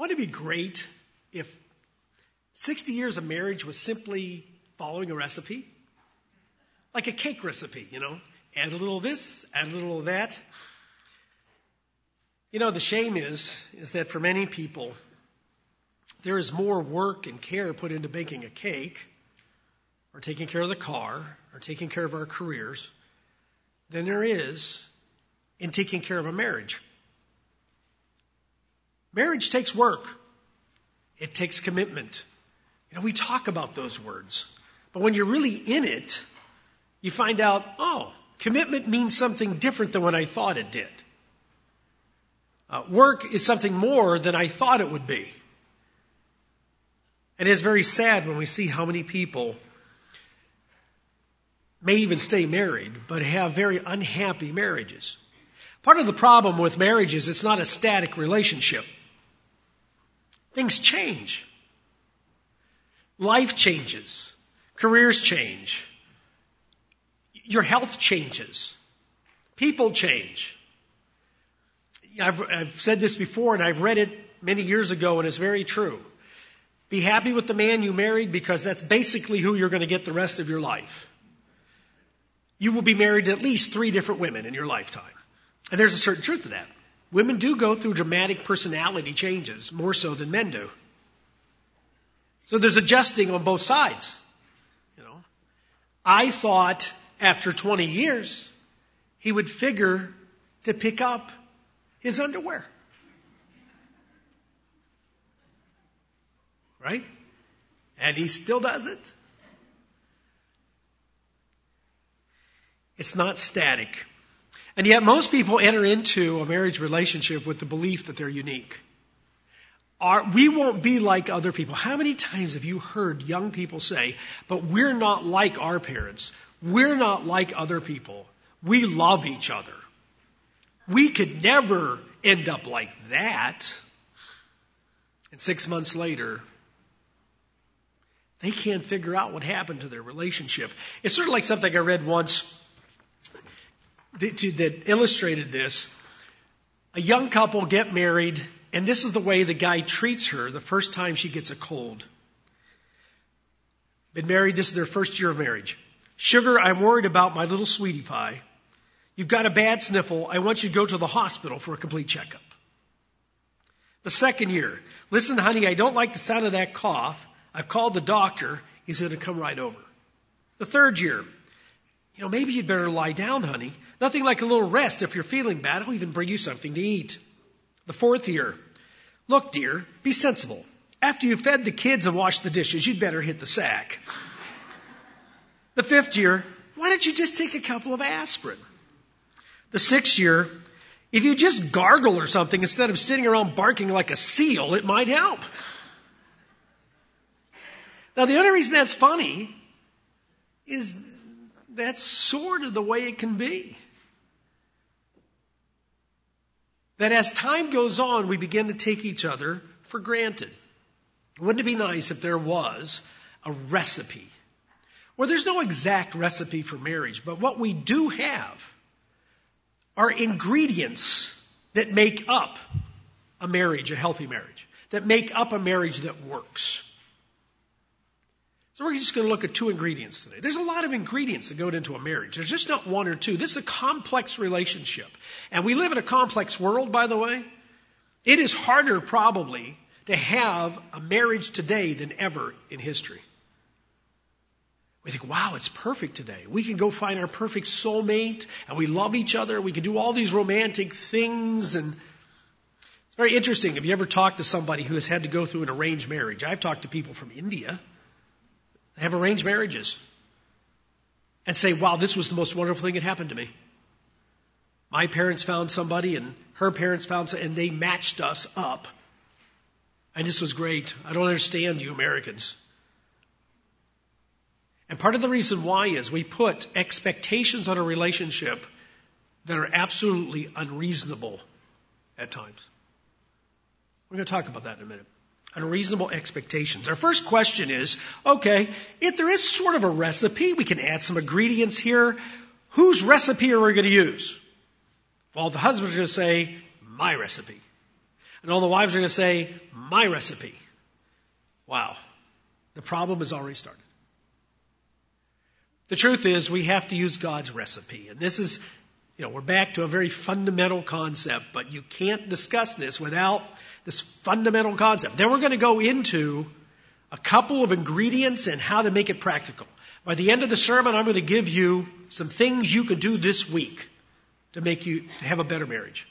Wouldn't it be great if 60 years of marriage was simply following a recipe? Like a cake recipe, Add a little of this, add a little of that. The shame is that for many people, there is more work and care put into baking a cake, or taking care of the car, or taking care of our careers, than there is in taking care of a marriage. Marriage takes work. It takes commitment. We talk about those words. But when you're really in it, you find out, commitment means something different than what I thought it did. Work is something more than I thought it would be. And it's very sad when we see how many people may even stay married, but have very unhappy marriages. Part of the problem with marriage is it's not a static relationship. Things change. Life changes. Careers change. Your health changes. People change. I've said this before, and I've read it many years ago, and it's very true. Be happy with the man you married, because that's basically who you're going to get the rest of your life. You will be married to at least 3 different women in your lifetime. And there's a certain truth to that. Women do go through dramatic personality changes, more so than men do. So there's adjusting on both sides. I thought after 20 years, he would figure to pick up his underwear. Right? And he still does it. It's not static. And yet most people enter into a marriage relationship with the belief that they're unique. We won't be like other people. How many times have you heard young people say, but we're not like our parents. We're not like other people. We love each other. We could never end up like that. And 6 months later, they can't figure out what happened to their relationship. It's sort of like something I read once that illustrated this. A young couple get married, and this is the way the guy treats her the first time she gets a cold. Been married, this is their first year of marriage. Sugar, I'm worried about my little sweetie pie. You've got a bad sniffle. I want you to go to the hospital for a complete checkup. The second year, listen, honey, I don't like the sound of that cough. I've called the doctor. He's going to come right over. The third year, maybe you'd better lie down, honey. Nothing like a little rest. If you're feeling bad, I'll even bring you something to eat. The fourth year, look, dear, be sensible. After you've fed the kids and washed the dishes, you'd better hit the sack. The fifth year, why don't you just take a couple of aspirin? The sixth year, if you just gargle or something instead of sitting around barking like a seal, it might help. Now, the only reason that's funny is that's sort of the way it can be. That as time goes on, we begin to take each other for granted. Wouldn't it be nice if there was a recipe? Well, there's no exact recipe for marriage, but what we do have are ingredients that make up a marriage, a healthy marriage, that make up a marriage that works. So we're just going to look at 2 ingredients today. There's a lot of ingredients that go into a marriage. There's just not 1 or 2. This is a complex relationship. And we live in a complex world, by the way. It is harder probably to have a marriage today than ever in history. We think, wow, it's perfect today. We can go find our perfect soulmate, and we love each other. We can do all these romantic things. And it's very interesting. Have you ever talked to somebody who has had to go through an arranged marriage? I've talked to people from India. They have arranged marriages and say, wow, this was the most wonderful thing that happened to me. My parents found somebody and her parents found somebody, and they matched us up. And this was great. I don't understand you Americans. And part of the reason why is we put expectations on a relationship that are absolutely unreasonable at times. We're going to talk about that in a minute. Unreasonable expectations. Our first question is, okay, if there is sort of a recipe, we can add some ingredients here. Whose recipe are we going to use? Well, the husband's going to say, my recipe. And all the wives are going to say, my recipe. Wow. The problem has already started. The truth is we have to use God's recipe. And this is, we're back to a very fundamental concept, but you can't discuss this without this fundamental concept. Then we're going to go into a couple of ingredients and how to make it practical. By the end of the sermon, I'm going to give you some things you can do this week to make you have a better marriage.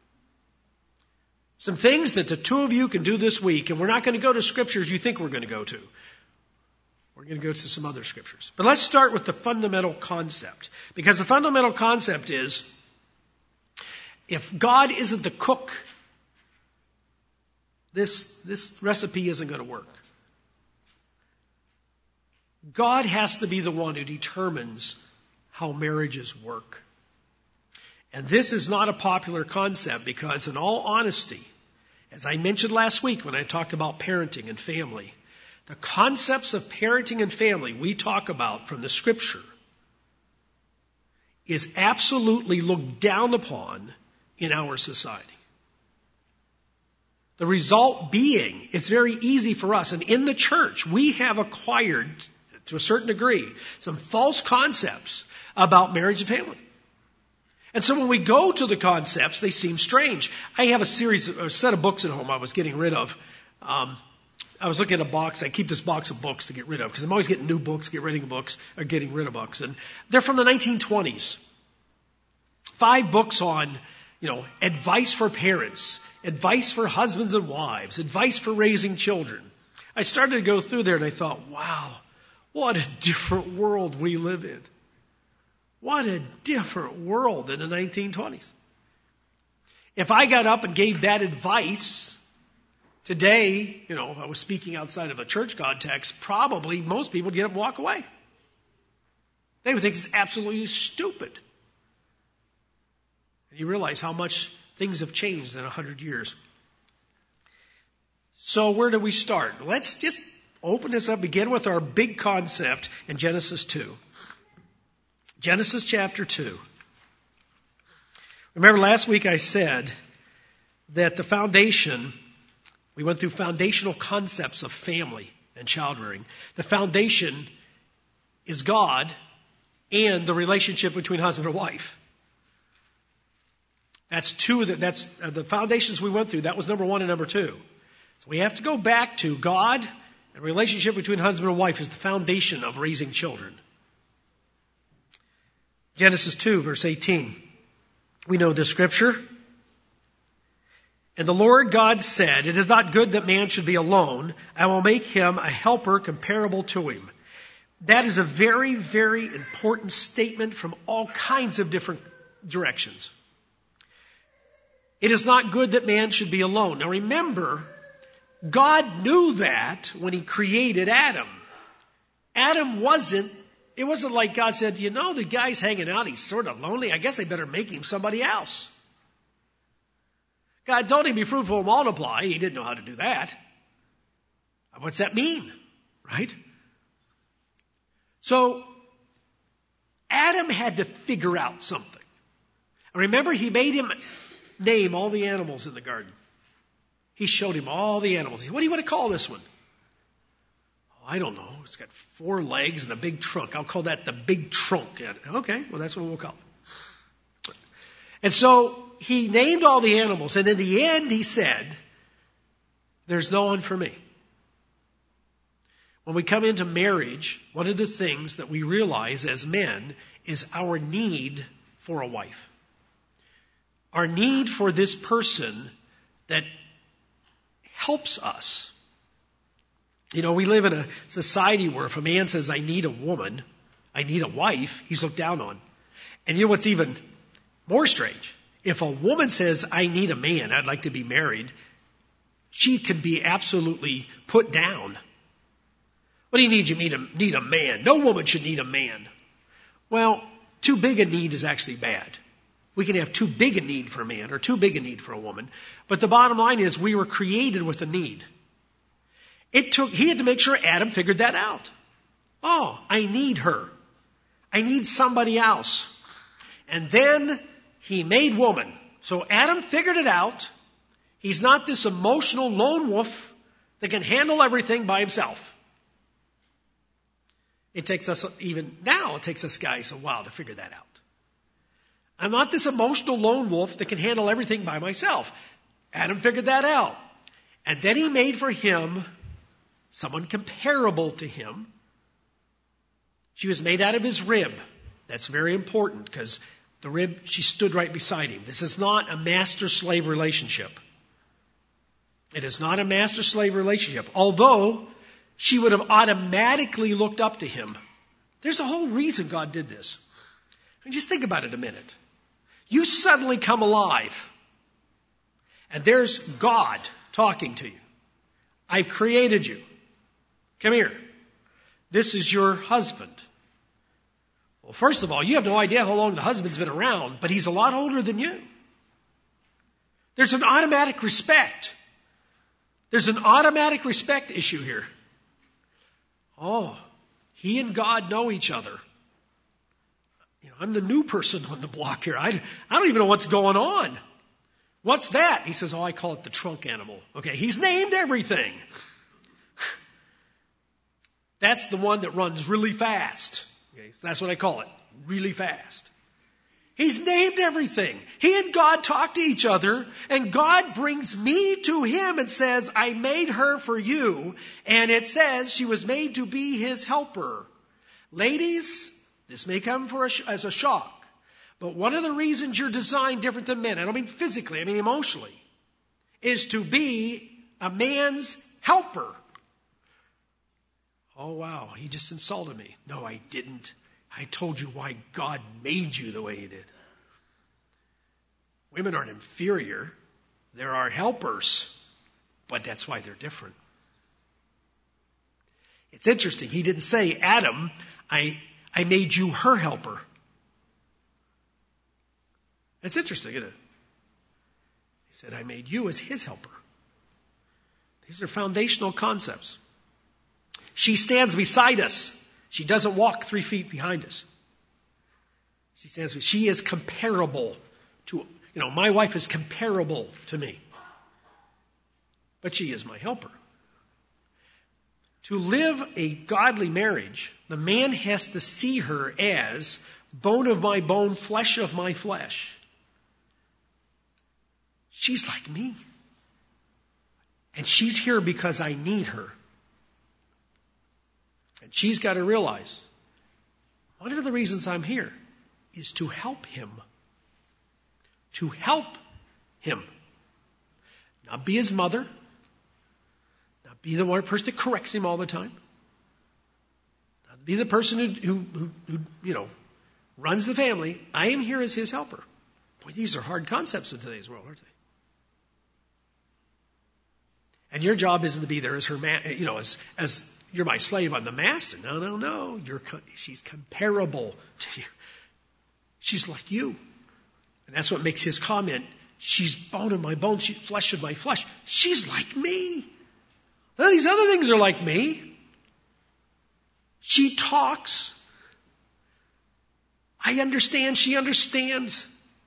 Some things that the two of you can do this week, and we're not going to go to scriptures you think we're going to go to. We're going to go to some other scriptures. But let's start with the fundamental concept. Because the fundamental concept is, if God isn't the cook, this recipe isn't going to work. God has to be the one who determines how marriages work. And this is not a popular concept because, in all honesty, as I mentioned last week when I talked about parenting and family, the concepts of parenting and family we talk about from the scripture is absolutely looked down upon in our society. The result being, it's very easy for us, and in the church, we have acquired, to a certain degree, some false concepts about marriage and family. And so when we go to the concepts, they seem strange. I have a set of books at home I was getting rid of. I was looking at a box. I keep this box of books to get rid of because I'm always getting new books, getting rid of books. And they're from the 1920s. 5 books on, advice for parents, advice for husbands and wives, advice for raising children. I started to go through there and I thought, wow, what a different world we live in. What a different world in the 1920s. If I got up and gave that advice today, if I was speaking outside of a church context, probably most people would get up and walk away. They would think it's absolutely stupid. And you realize how much things have changed in 100 years. So where do we start? Let's just open this up, begin with our big concept in Genesis 2. Genesis chapter 2. Remember last week I said that the foundation, we went through foundational concepts of family and child rearing. The foundation is God and the relationship between husband and wife. That's the foundations we went through. That was number 1 and number 2. So we have to go back to God, and relationship between husband and wife is the foundation of raising children. Genesis 2, verse 18. We know this scripture. And the Lord God said, it is not good that man should be alone. I will make him a helper comparable to him. That is a very, very important statement from all kinds of different directions. It is not good that man should be alone. Now remember, God knew that when he created Adam. It wasn't like God said, the guy's hanging out, he's sort of lonely. I guess I better make him somebody else. God told him be fruitful and multiply. He didn't know how to do that. What's that mean? Right? So, Adam had to figure out something. Remember, he made him name all the animals in the garden. He showed him all the animals. What do you want to call this one? I don't know. It's got 4 legs and a big trunk. I'll call that the big trunk. Okay, well, that's what we'll call it. And so he named all the animals. And in the end, he said, there's no one for me. When we come into marriage, one of the things that we realize as men is our need for a wife. Our need for this person that helps us. We live in a society where if a man says, I need a woman, I need a wife, he's looked down on. And what's even more strange? If a woman says, I need a man, I'd like to be married, she can be absolutely put down. What do you need? You need a man. No woman should need a man. Well, too big a need is actually bad. We can have too big a need for a man or too big a need for a woman. But the bottom line is we were created with a need. He had to make sure Adam figured that out. Oh, I need her. I need somebody else. And then he made woman. So Adam figured it out. He's not this emotional lone wolf that can handle everything by himself. It takes us guys a while to figure that out. I'm not this emotional lone wolf that can handle everything by myself. Adam figured that out. And then he made for him someone comparable to him. She was made out of his rib. That's very important because the rib, she stood right beside him. This is not a master-slave relationship. It is not a master-slave relationship. Although she would have automatically looked up to him. There's a whole reason God did this. And just think about it a minute. You suddenly come alive. And there's God talking to you. I've created you. Come here. This is your husband. Well, first of all, you have no idea how long the husband's been around, but he's a lot older than you. There's an automatic respect. There's an automatic respect issue here. Oh, he and God know each other. I'm the new person on the block here. I don't even know what's going on. What's that? He says, I call it the trunk animal. Okay, he's named everything. That's the one that runs really fast. Okay, so that's what I call it, really fast. He's named everything. He and God talk to each other, and God brings me to him and says, I made her for you, and it says she was made to be his helper. Ladies, this may come as a shock, but one of the reasons you're designed different than men, I don't mean physically, I mean emotionally, is to be a man's helper. Oh, wow, he just insulted me. No, I didn't. I told you why God made you the way he did. Women aren't inferior. There are helpers, but that's why they're different. It's interesting. He didn't say, Adam, I made you her helper. That's interesting, isn't it? He said, I made you as his helper. These are foundational concepts. She stands beside us. She doesn't walk 3 feet behind us. She is comparable to, my wife is comparable to me. But she is my helper. To live a godly marriage, the man has to see her as bone of my bone, flesh of my flesh. She's like me. And she's here because I need her. And she's got to realize, one of the reasons I'm here is to help him. To help him. Not be his mother. Not be the one person that corrects him all the time. Not be the person who runs the family. I am here as his helper. Boy, these are hard concepts in today's world, aren't they? And your job isn't to be there as her man, as you're my slave, I'm the master. No. She's comparable to you. She's like you. And that's what makes his comment, she's bone of my bone, she's flesh of my flesh. She's like me. None of these other things are like me. She talks. I understand, she understands.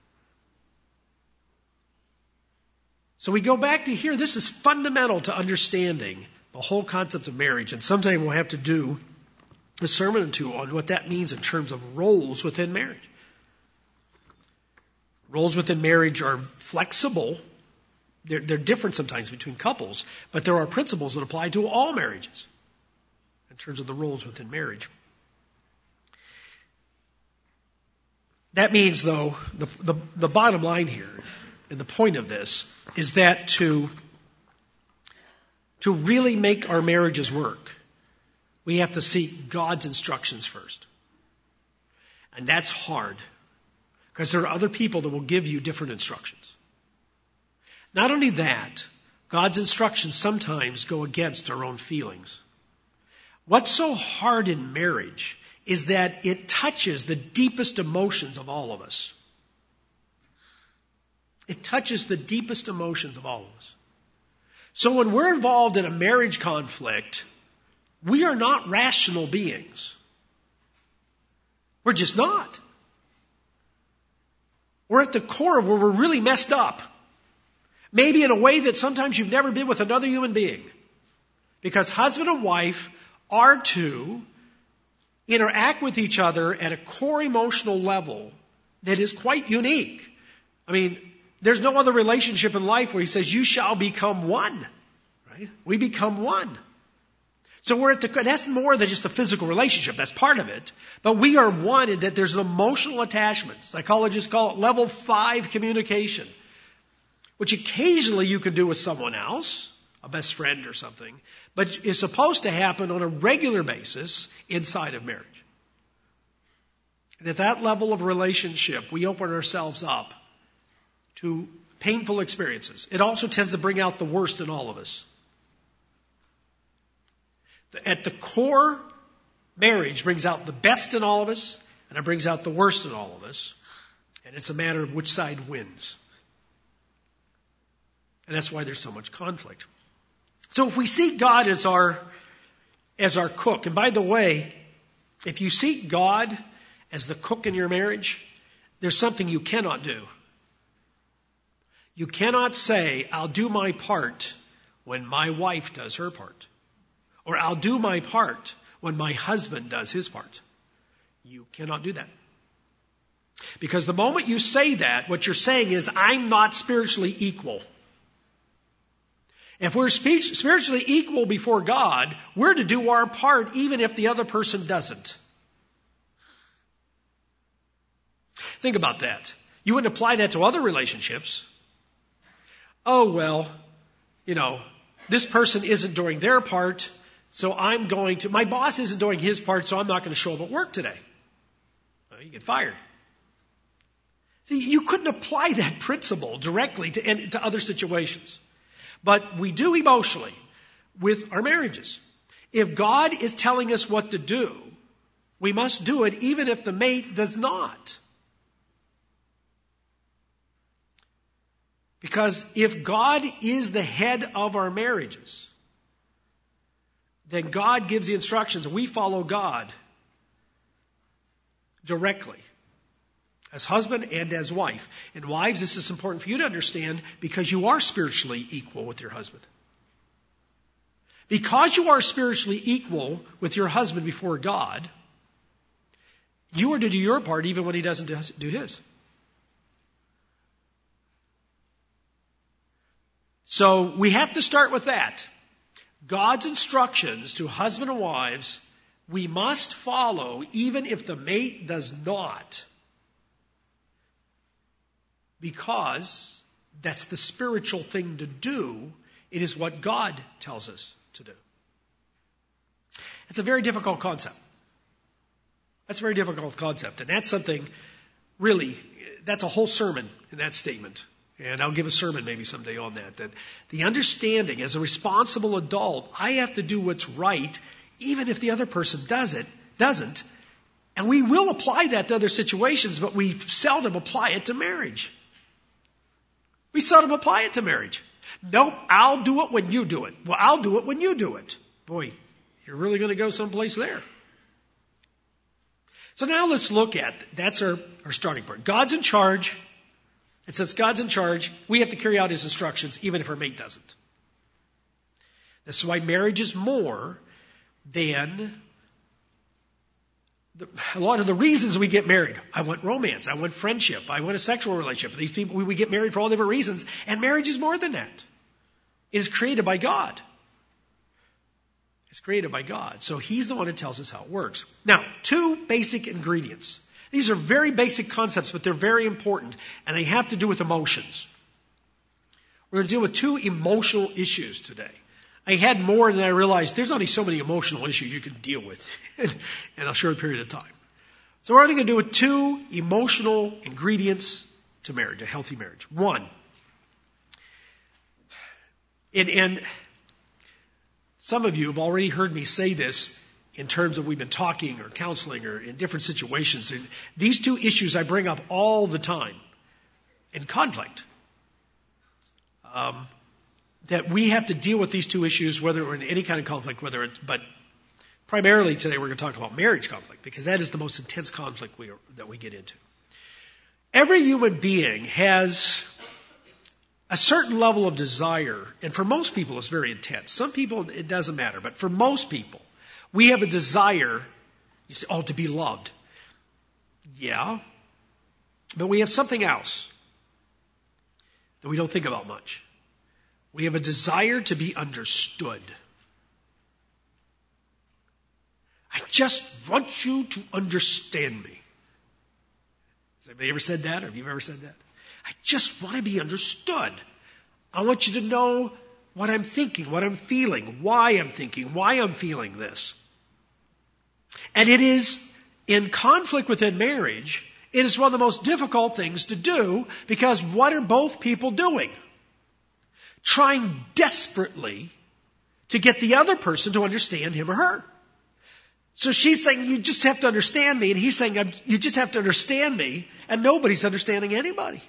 So we go back to here. This is fundamental to understanding the whole concept of marriage. And sometime we'll have to do a sermon or two on what that means in terms of roles within marriage. Roles within marriage are flexible. They're different sometimes between couples, but there are principles that apply to all marriages in terms of the roles within marriage. That means, though, the bottom line here, and the point of this, is that to really make our marriages work, we have to seek God's instructions first. And that's hard, because there are other people that will give you different instructions. Not only that, God's instructions sometimes go against our own feelings. What's so hard in marriage is that it touches the deepest emotions of all of us. It touches the deepest emotions of all of us. So when we're involved in a marriage conflict, we are not rational beings. We're just not. We're at the core of where we're really messed up. Maybe in a way that sometimes you've never been with another human being. Because husband and wife are to interact with each other at a core emotional level that is quite unique. I mean, there's no other relationship in life where he says, you shall become one. Right? We become one. So that's more than just a physical relationship. That's part of it. But we are one in that there's an emotional attachment. Psychologists call it level 5 communication, which occasionally you can do with someone else, a best friend or something, but is supposed to happen on a regular basis inside of marriage. And at that level of relationship, we open ourselves up to painful experiences. It also tends to bring out the worst in all of us. At the core, marriage brings out the best in all of us, and it brings out the worst in all of us. And it's a matter of which side wins. And that's why there's so much conflict. So if we seek God as our cook, and by the way, if you seek God as the cook in your marriage, there's something you cannot do. You cannot say, I'll do my part when my wife does her part. Or I'll do my part when my husband does his part. You cannot do that. Because the moment you say that, what you're saying is, I'm not spiritually equal. If we're spiritually equal before God, we're to do our part even if the other person doesn't. Think about that. You wouldn't apply that to other relationships. Oh, well, this person isn't doing their part, so my boss isn't doing his part, so I'm not going to show up at work today. Well, you get fired. See, you couldn't apply that principle directly to other situations. But we do emotionally with our marriages. If God is telling us what to do, we must do it even if the mate does not. Because if God is the head of our marriages, then God gives the instructions and we follow God directly as husband and as wife. And wives, this is important for you to understand because you are spiritually equal with your husband. Because you are spiritually equal with your husband before God, you are to do your part even when he doesn't do his. So we have to start with that. God's instructions to husband and wives, we must follow even if the mate does not. Because that's the spiritual thing to do. It is what God tells us to do. It's a very difficult concept. That's a very difficult concept. And that's something, really, that's a whole sermon in that statement. And I'll give a sermon maybe someday on that. That the understanding as a responsible adult, I have to do what's right, even if the other person doesn't. And we will apply that to other situations, but we seldom apply it to marriage. We seldom apply it to marriage. Nope, I'll do it when you do it. Well, I'll do it when you do it. Boy, you're really going to go someplace there. So now let's look at, that's our starting point. God's in charge. And since God's in charge, we have to carry out his instructions, even if our mate doesn't. That's why marriage is more than a lot of the reasons we get married. I want romance. I want friendship. I want a sexual relationship. These people, we get married for all different reasons. And marriage is more than that. It is created by God. It's created by God. So he's the one who tells us how it works. Now, 2 basic ingredients. These are very basic concepts, but they're very important. And they have to do with emotions. We're going to deal with 2 emotional issues today. I had more than I realized. There's only so many emotional issues you can deal with in a short period of time. So we're only going to do with 2 emotional ingredients to marriage, a healthy marriage. 1, and some of you have already heard me say this in terms of we've been talking or counseling or in different situations. These 2 issues I bring up all the time in conflict. That we have to deal with these 2 issues, whether we're in any kind of conflict, but primarily today we're going to talk about marriage conflict, because that is the most intense conflict that we get into. Every human being has a certain level of desire, and for most people it's very intense. Some people it doesn't matter, but for most people, we have a desire, you say, to be loved. Yeah, but we have something else that we don't think about much. We have a desire to be understood. I just want you to understand me. Has anybody ever said that? Or have you ever said that? I just want to be understood. I want you to know what I'm thinking, what I'm feeling, why I'm thinking, why I'm feeling this. And it is in conflict within marriage, it is one of the most difficult things to do, because what are both people doing? Trying desperately to get the other person to understand him or her. So she's saying, you just have to understand me, and he's saying, you just have to understand me, and nobody's understanding anybody.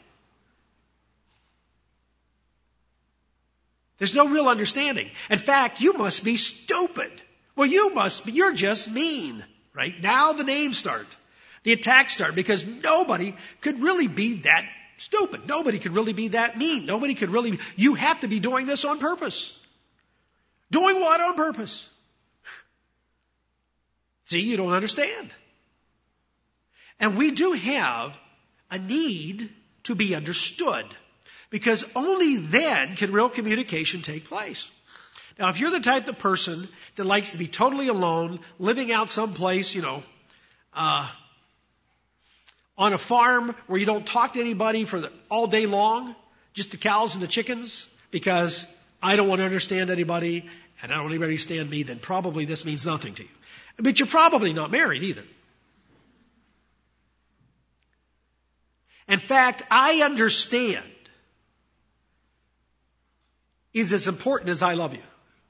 There's no real understanding. In fact, you must be stupid. Well, you're just mean. Right? Now the names start. The attacks start, because nobody could really be that stupid. Nobody could really be that mean. You have to be doing this on purpose. Doing what on purpose? See, you don't understand. And we do have a need to be understood, because only then can real communication take place. Now, if you're the type of person that likes to be totally alone, living out someplace, on a farm where you don't talk to anybody all day long, just the cows and the chickens, because I don't want to understand anybody and I don't want anybody to understand me, then probably this means nothing to you. But you're probably not married either. In fact, I understand is as important as I love you.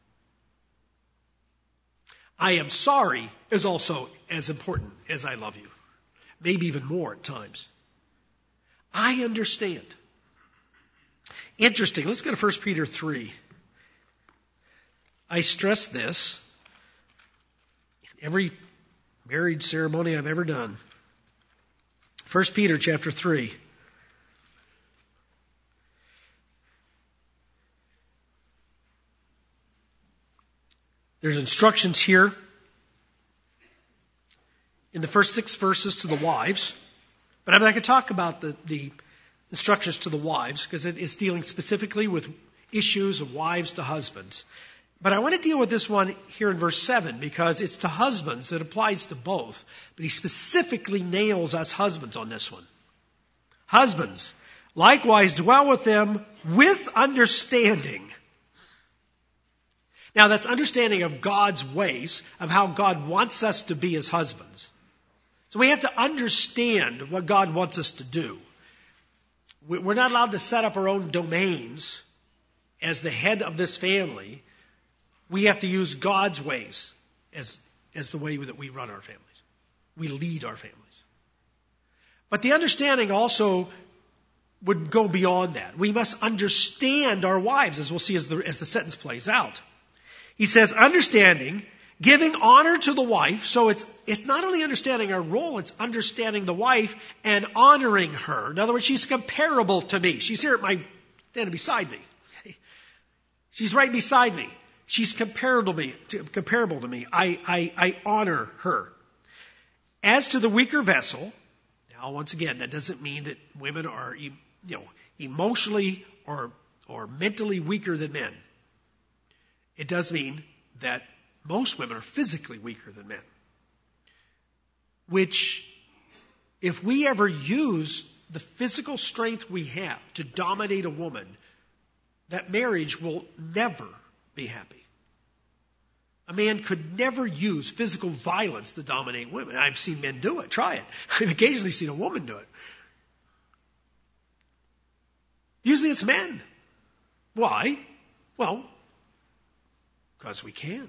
I am sorry is also as important as I love you. Maybe even more at times. I understand. Interesting. Let's go to 1 Peter 3. I stress this in every marriage ceremony I've ever done. 1 Peter chapter 3. There's instructions here in the first 6 verses to the wives. But I'm not going to talk about the instructions to the wives, because it is dealing specifically with issues of wives to husbands. But I want to deal with this one here in verse 7, because it's to husbands. It applies to both. But he specifically nails us husbands on this one. Husbands, likewise dwell with them with understanding. Now, that's understanding of God's ways, of how God wants us to be as husbands. So we have to understand what God wants us to do. We're not allowed to set up our own domains as the head of this family. We have to use God's ways as the way that we run our families. We lead our families. But the understanding also would go beyond that. We must understand our wives, as we'll see as the sentence plays out. He says, understanding, giving honor to the wife. So it's not only understanding our role, it's understanding the wife and honoring her. In other words, she's comparable to me. She's here standing beside me. She's right beside me. She's comparable to me. I honor her. As to the weaker vessel, now once again, that doesn't mean that women are emotionally or mentally weaker than men. It does mean that most women are physically weaker than men. Which, if we ever use the physical strength we have to dominate a woman, that marriage will never be happy. A man could never use physical violence to dominate women. I've seen men do it. Try it. I've occasionally seen a woman do it. Usually it's men. Why? Well, because we can.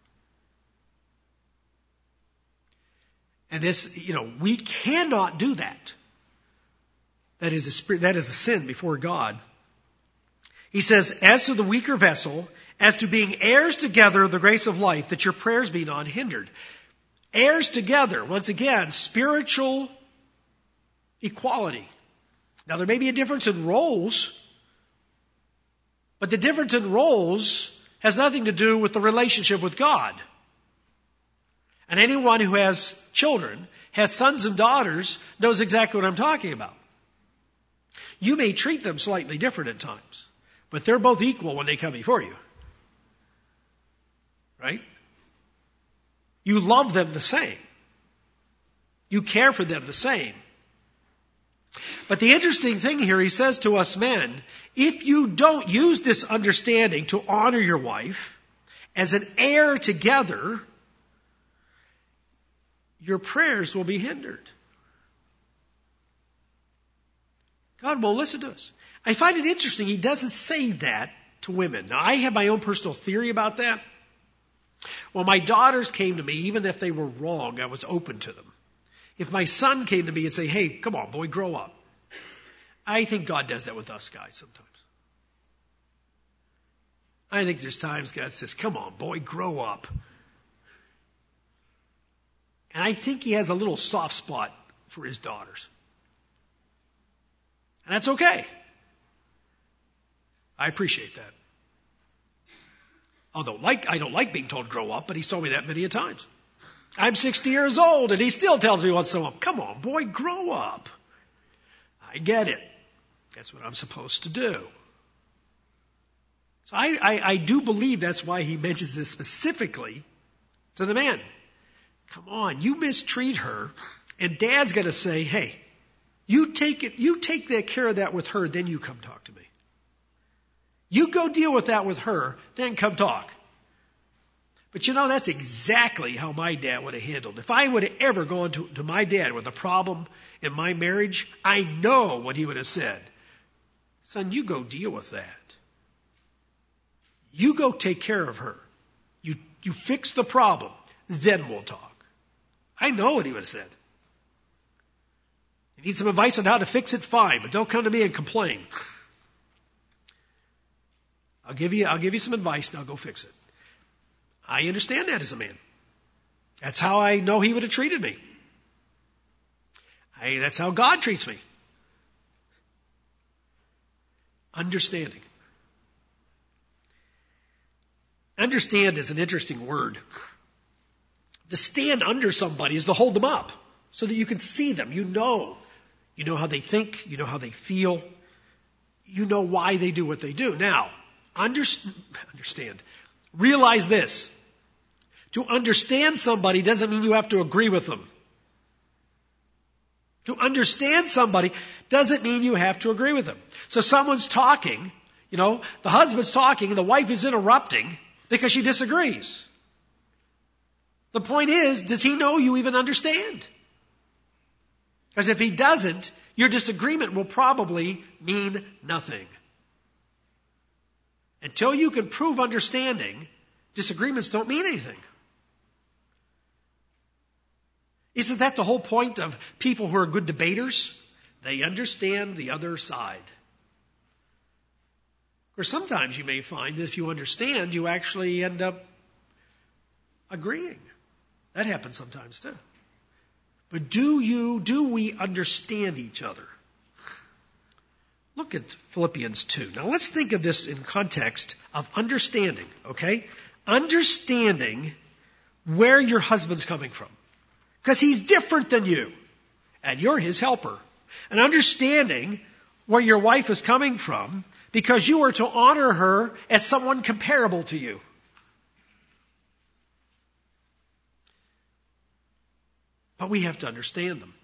And this, we cannot do that. That is a sin before God. He says, as to the weaker vessel, as to being heirs together of the grace of life, that your prayers be not hindered. Heirs together, once again, spiritual equality. Now there may be a difference in roles, But the difference in roles has nothing to do with the relationship with God. And anyone who has children, has sons and daughters, knows exactly what I'm talking about. You may treat them slightly different at times, but they're both equal when they come before you. Right? You love them the same. You care for them the same. But the interesting thing here, he says to us men, if you don't use this understanding to honor your wife as an heir together, your prayers will be hindered. God won't listen to us. I find it interesting, he doesn't say that to women. Now, I have my own personal theory about that. When my daughters came to me, even if they were wrong, I was open to them. If my son came to me and say, hey, come on, boy, grow up. I think God does that with us guys sometimes. I think there's times God says, come on, boy, grow up. And I think he has a little soft spot for his daughters. And that's okay. I appreciate that. Although I don't like being told grow up, but he's told me that many a times. I'm 60 years old and he still tells me once in a while, come on, boy, grow up. I get it. That's what I'm supposed to do. So I do believe that's why he mentions this specifically to the man. Come on, you mistreat her, and Dad's going to say, hey, you take that care of that with her, then you come talk to me. You go deal with that with her, then come talk. But you know, that's exactly how my dad would have handled. If I would have ever gone to my dad with a problem in my marriage, I know what he would have said. Son, you go deal with that. You go take care of her. You fix the problem, then we'll talk. I know what he would have said. You need some advice on how to fix it? Fine, but don't come to me and complain. I'll give you some advice, now go fix it. I understand that as a man. That's how I know he would have treated me. That's how God treats me. Understanding. Understand is an interesting word. To stand under somebody is to hold them up so that you can see them. You know how they think. You know how they feel. You know why they do what they do. Now, understand. Realize this. To understand somebody doesn't mean you have to agree with them. To understand somebody doesn't mean you have to agree with them. So someone's talking, the husband's talking and the wife is interrupting because she disagrees. The point is, does he know you even understand? Because if he doesn't, your disagreement will probably mean nothing. Until you can prove understanding, disagreements don't mean anything. Isn't that the whole point of people who are good debaters? They understand the other side. Or sometimes you may find that if you understand, you actually end up agreeing. That happens sometimes too. But do we understand each other? Look at Philippians 2. Now let's think of this in context of understanding, okay? Understanding where your husband's coming from. Because he's different than you. And you're his helper. And understanding where your wife is coming from because you are to honor her as someone comparable to you. But we have to understand them.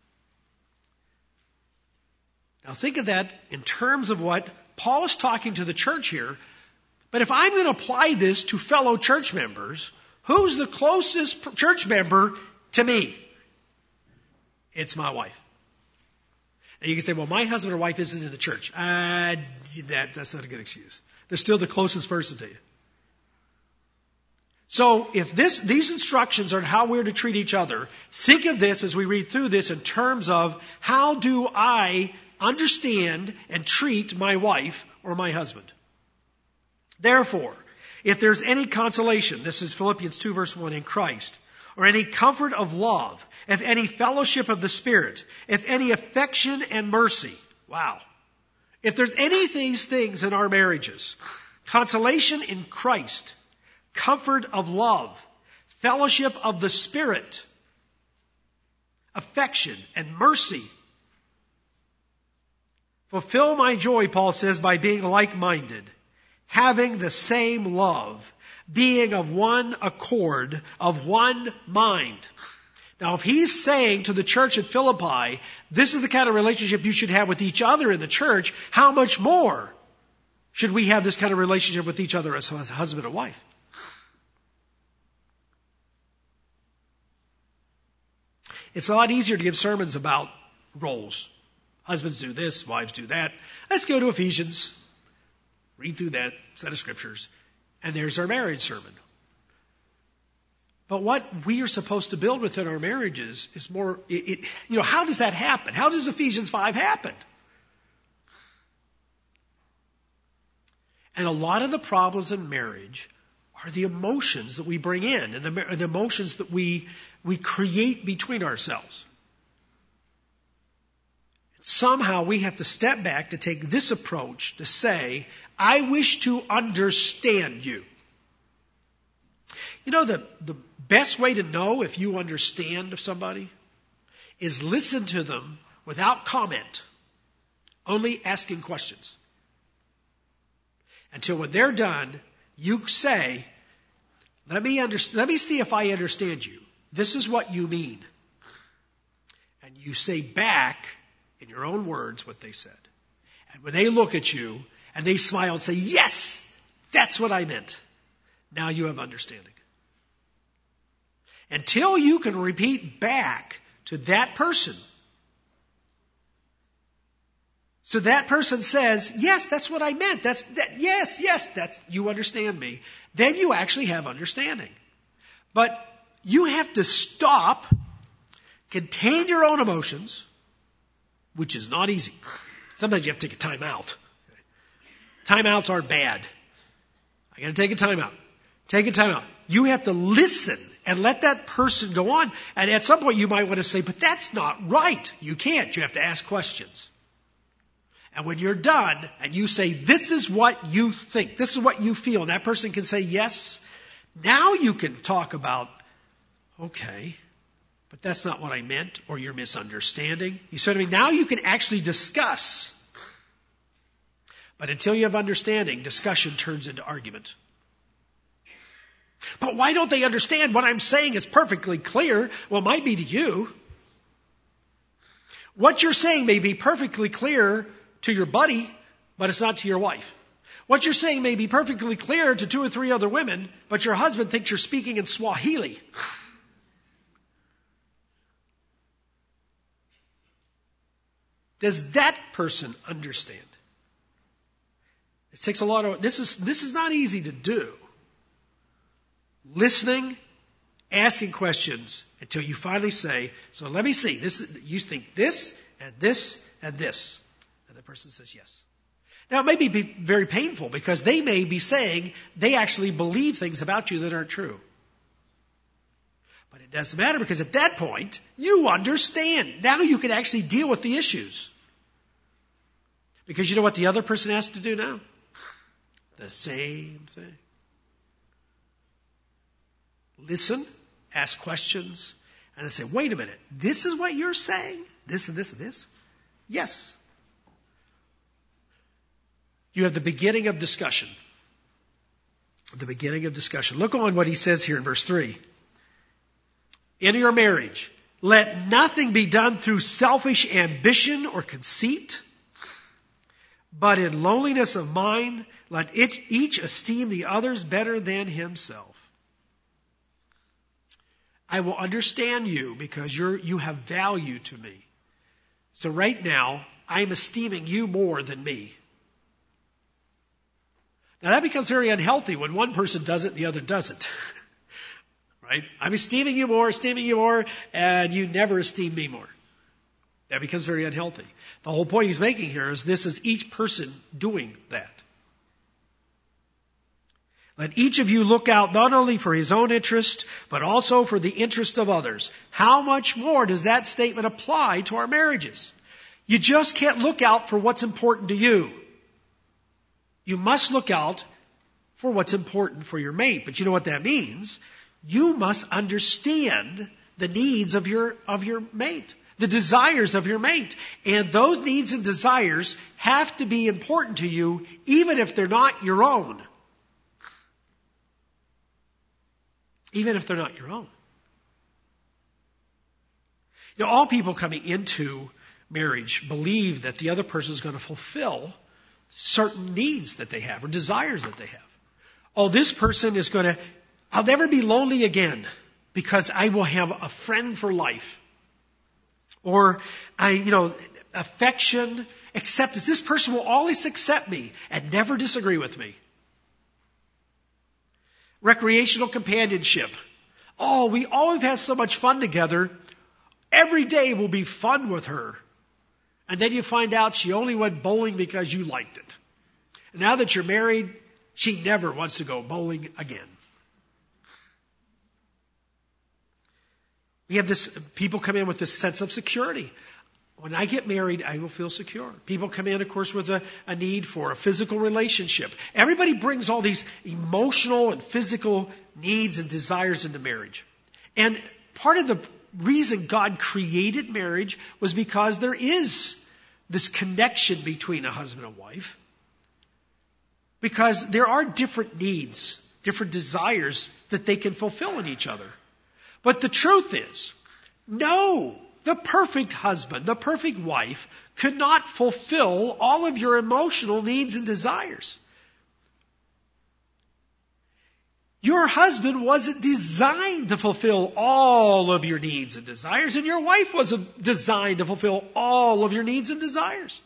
Now think of that in terms of what Paul is talking to the church here. But if I'm going to apply this to fellow church members, who's the closest church member to me? It's my wife. And you can say, well, my husband or wife isn't in the church. That's not a good excuse. They're still the closest person to you. So if these instructions are how we're to treat each other, think of this as we read through this in terms of how do I understand and treat my wife or my husband. Therefore, if there's any consolation, this is Philippians 2 verse 1, in Christ, or any comfort of love, if any fellowship of the Spirit, if any affection and mercy. Wow. If there's any of these things in our marriages, consolation in Christ, comfort of love, fellowship of the Spirit, affection and mercy, fulfill my joy, Paul says, by being like-minded, having the same love, being of one accord, of one mind. Now, if he's saying to the church at Philippi, this is the kind of relationship you should have with each other in the church, how much more should we have this kind of relationship with each other as husband and wife? It's a lot easier to give sermons about roles. Husbands do this, wives do that. Let's go to Ephesians, read through that set of scriptures, and there's our marriage sermon. But what we are supposed to build within our marriages is more, how does that happen? How does Ephesians 5 happen? And a lot of the problems in marriage are the emotions that we bring in and the emotions that we create between ourselves. Somehow we have to step back to take this approach to say, I wish to understand you. You know, the best way to know if you understand somebody is listen to them without comment, only asking questions. Until when they're done, you say, let me see if I understand you. This is what you mean. And you say back in your own words what they said. And when they look at you and they smile and say, yes, that's what I meant. Now you have understanding. Until you can repeat back to that person. So that person says, yes, that's what I meant. Yes, you understand me. Then you actually have understanding. But you have to stop, contain your own emotions, which is not easy. Sometimes you have to take a time out. Timeouts are bad. I got to take a time out. Take a time out. You have to listen and let that person go on. And at some point you might want to say, but that's not right. You can't. You have to ask questions. And when you're done and you say, this is what you think, this is what you feel, and that person can say yes, now you can talk about, okay, but that's not what I meant, or you're misunderstanding. You see what I mean? Now you can actually discuss. But until you have understanding, discussion turns into argument. But why don't they understand what I'm saying is perfectly clear? Well, it might be to you. What you're saying may be perfectly clear to your buddy, but it's not to your wife. What you're saying may be perfectly clear to 2 or 3 other women, but your husband thinks you're speaking in Swahili. Does that person understand? It takes a lot of, this is not easy to do. Listening, asking questions until you finally say, so let me see, you think this and this and this. And the person says yes. Now it may be very painful because they may be saying they actually believe things about you that aren't true. But it doesn't matter because at that point, you understand. Now you can actually deal with the issues. Because you know what the other person has to do now? The same thing. Listen, ask questions, and then say, wait a minute, this is what you're saying? This and this and this? Yes. You have the beginning of discussion. The beginning of discussion. Look on what he says here in verse 3. In your marriage, let nothing be done through selfish ambition or conceit, but in lowliness of mind, let each esteem the others better than himself. I will understand you because you have value to me. So right now, I'm esteeming you more than me. Now that becomes very unhealthy when one person does it and the other doesn't. Right? I'm esteeming you more, and you never esteem me more. That becomes very unhealthy. The whole point he's making here is this is each person doing that. Let each of you look out not only for his own interest, but also for the interest of others. How much more does that statement apply to our marriages? You just can't look out for what's important to you. You must look out for what's important for your mate. But you know what that means? You must understand the needs of your mate, the desires of your mate. And those needs and desires have to be important to you, even if they're not your own. Even if they're not your own. You know, all people coming into marriage believe that the other person is going to fulfill certain needs that they have or desires that they have. Oh, this person is going to, I'll never be lonely again because I will have a friend for life. Or, affection, acceptance. This person will always accept me and never disagree with me. Recreational companionship. Oh, we always have so much fun together. Every day will be fun with her. And then you find out she only went bowling because you liked it. And now that you're married, she never wants to go bowling again. We have this, people come in with this sense of security. When I get married, I will feel secure. People come in, of course, with a need for a physical relationship. Everybody brings all these emotional and physical needs and desires into marriage. And part of the reason God created marriage was because there is this connection between a husband and wife. Because there are different needs, different desires that they can fulfill in each other. But the truth is, no, the perfect husband, the perfect wife could not fulfill all of your emotional needs and desires. Your husband wasn't designed to fulfill all of your needs and desires, and your wife wasn't designed to fulfill all of your needs and desires.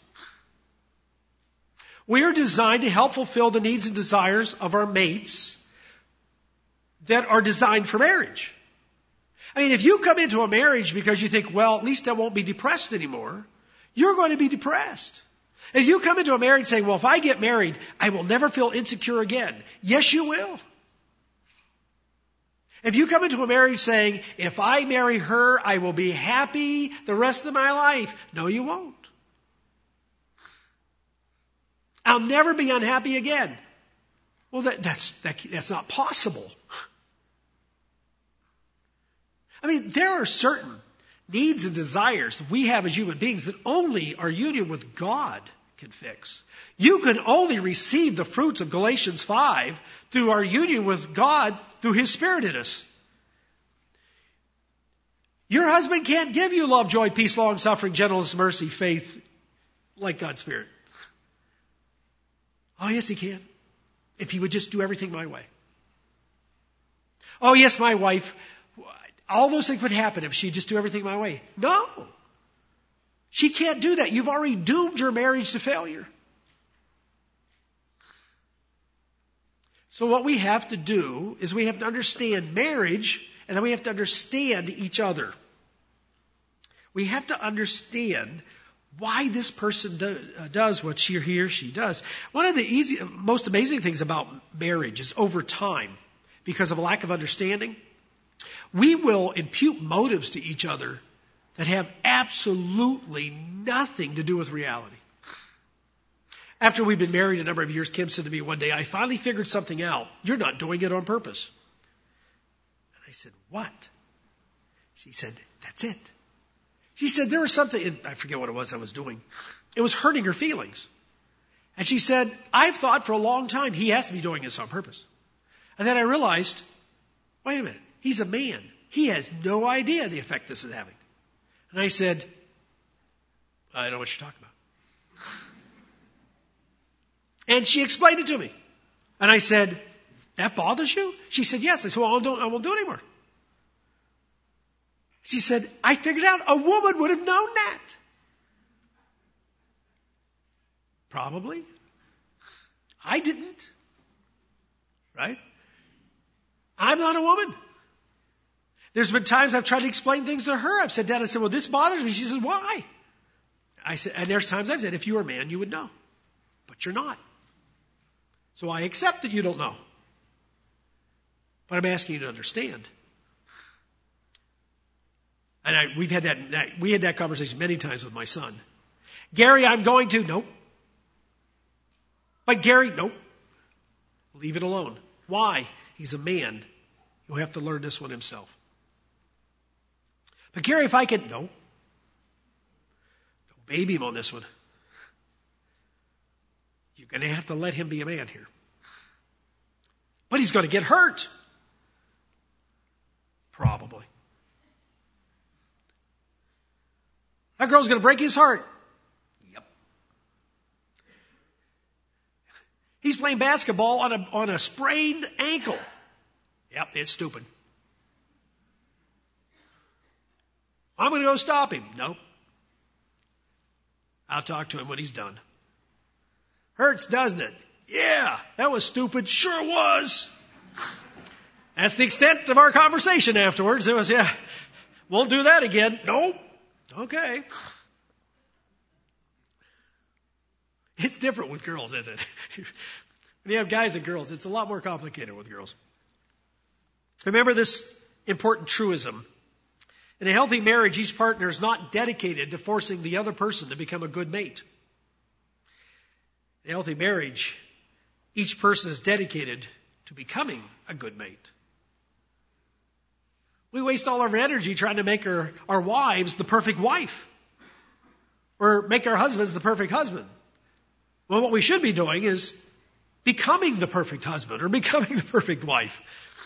We are designed to help fulfill the needs and desires of our mates that are designed for marriage. I mean, if you come into a marriage because you think, well, at least I won't be depressed anymore, you're going to be depressed. If you come into a marriage saying, well, if I get married, I will never feel insecure again. Yes, you will. If you come into a marriage saying, if I marry her, I will be happy the rest of my life. No, you won't. I'll never be unhappy again. Well, that's not possible. I mean, there are certain needs and desires that we have as human beings that only our union with God can fix. You can only receive the fruits of Galatians 5 through our union with God through His Spirit in us. Your husband can't give you love, joy, peace, long suffering, gentleness, mercy, faith like God's Spirit. Oh, yes, he can. If he would just do everything my way. Oh, yes, my wife, all those things would happen if she'd just do everything my way. No. She can't do that. You've already doomed your marriage to failure. So what we have to do is we have to understand marriage, and then we have to understand each other. We have to understand why this person does what he or she does. One of the most amazing things about marriage is over time, because of a lack of understanding, we will impute motives to each other that have absolutely nothing to do with reality. After we've been married a number of years, Kim said to me one day, I finally figured something out. You're not doing it on purpose. And I said, what? She said, that's it. She said there was something, and I forget what it was I was doing. It was hurting her feelings. And she said, I've thought for a long time he has to be doing this on purpose. And then I realized, wait a minute, he's a man. He has no idea the effect this is having. And I said, I don't know what you're talking about. And she explained it to me. And I said, that bothers you? She said, yes. I said, well, I won't do it anymore. She said, I figured out a woman would have known that. Probably. I didn't. Right? I'm not a woman. There's been times I've tried to explain things to her. I've said that. I said, well, this bothers me. She said, why? I said, and there's times I've said, if you were a man, you would know. But you're not. So I accept that you don't know. But I'm asking you to understand. And we had that conversation many times with my son. Gary, I'm going to. Nope. But Gary, nope. Leave it alone. Why? He's a man. You'll have to learn this one himself. But Gary, if I could, no. Don't baby him on this one. You're going to have to let him be a man here. But he's going to get hurt. Probably. That girl's going to break his heart. Yep. He's playing basketball on a sprained ankle. Yep, it's stupid. I'm going to go stop him. Nope. I'll talk to him when he's done. Hurts, doesn't it? Yeah, that was stupid. Sure was. That's the extent of our conversation afterwards. It was, yeah, won't do that again. Nope. Okay. It's different with girls, isn't it? When you have guys and girls, it's a lot more complicated with girls. Remember this important truism. In a healthy marriage, each partner is not dedicated to forcing the other person to become a good mate. In a healthy marriage, each person is dedicated to becoming a good mate. We waste all our energy trying to make our wives the perfect wife, or make our husbands the perfect husband. Well, what we should be doing is becoming the perfect husband or becoming the perfect wife.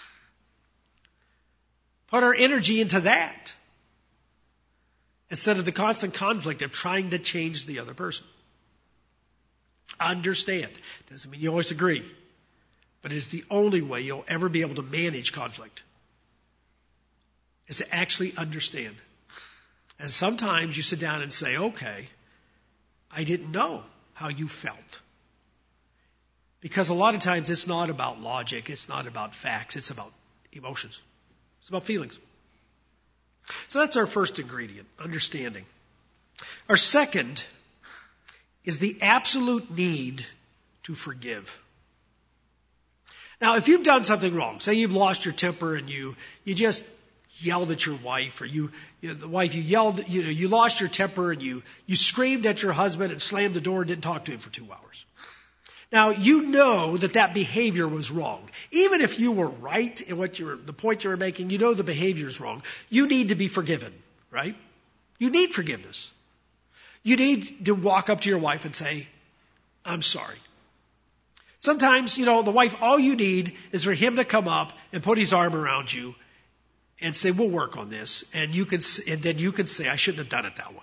Put our energy into that instead of the constant conflict of trying to change the other person. Understand. Doesn't mean you always agree, but it is the only way you'll ever be able to manage conflict, is to actually understand. And sometimes you sit down and say, okay, I didn't know how you felt. Because a lot of times it's not about logic, it's not about facts, it's about emotions. It's about feelings. So that's our first ingredient, understanding. Our second is the absolute need to forgive. Now, if you've done something wrong, say you've lost your temper and you just yelled at your wife, or you lost your temper and you screamed at your husband and slammed the door and didn't talk to him for 2 hours. Now, you know that behavior was wrong. Even if you were right in the point you were making, you know the behavior is wrong. You need to be forgiven, right? You need forgiveness. You need to walk up to your wife and say, I'm sorry. Sometimes, the wife, all you need is for him to come up and put his arm around you and say, we'll work on this. And then you can say, I shouldn't have done it that way.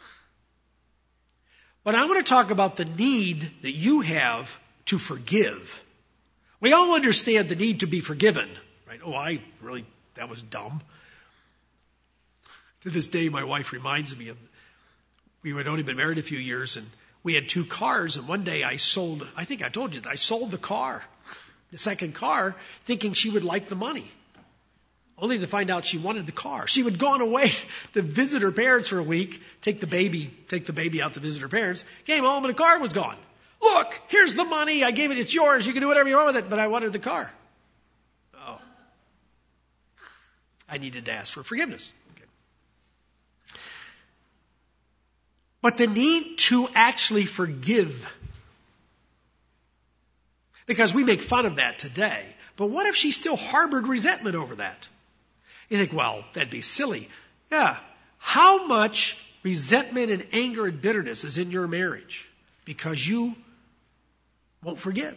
But I want to talk about the need that you have to forgive. We all understand the need to be forgiven, right? Oh, that was dumb. To this day, my wife reminds me of, we had only been married a few years, and we had 2 cars, and one day I think I told you that I sold the car, the second car, thinking she would like the money. Only to find out she wanted the car. She had gone away to visit her parents for a week, take the baby out to visit her parents, came home and the car was gone. Look, here's the money. I gave it. It's yours. You can do whatever you want with it, but I wanted the car. Oh. I needed to ask for forgiveness. Okay. But the need to actually forgive. Because we make fun of that today. But what if she still harbored resentment over that? You think, well, that'd be silly. Yeah. How much resentment and anger and bitterness is in your marriage because you won't forgive?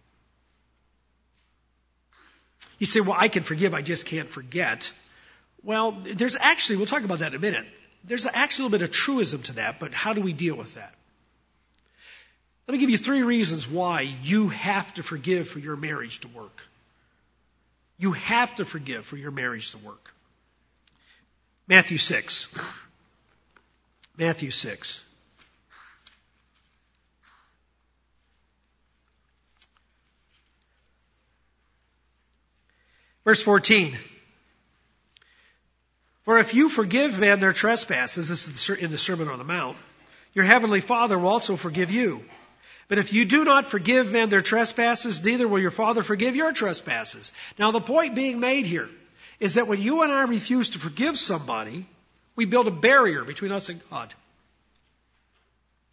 You say, well, I can forgive, I just can't forget. Well, we'll talk about that in a minute. There's actually a little bit of truism to that, but how do we deal with that? Let me give you 3 reasons why you have to forgive for your marriage to work. You have to forgive for your marriage to work. Matthew 6. Matthew 6. Verse 14. For if you forgive men their trespasses, this is in the Sermon on the Mount, your heavenly Father will also forgive you. But if you do not forgive men their trespasses, neither will your Father forgive your trespasses. Now, the point being made here is that when you and I refuse to forgive somebody, we build a barrier between us and God.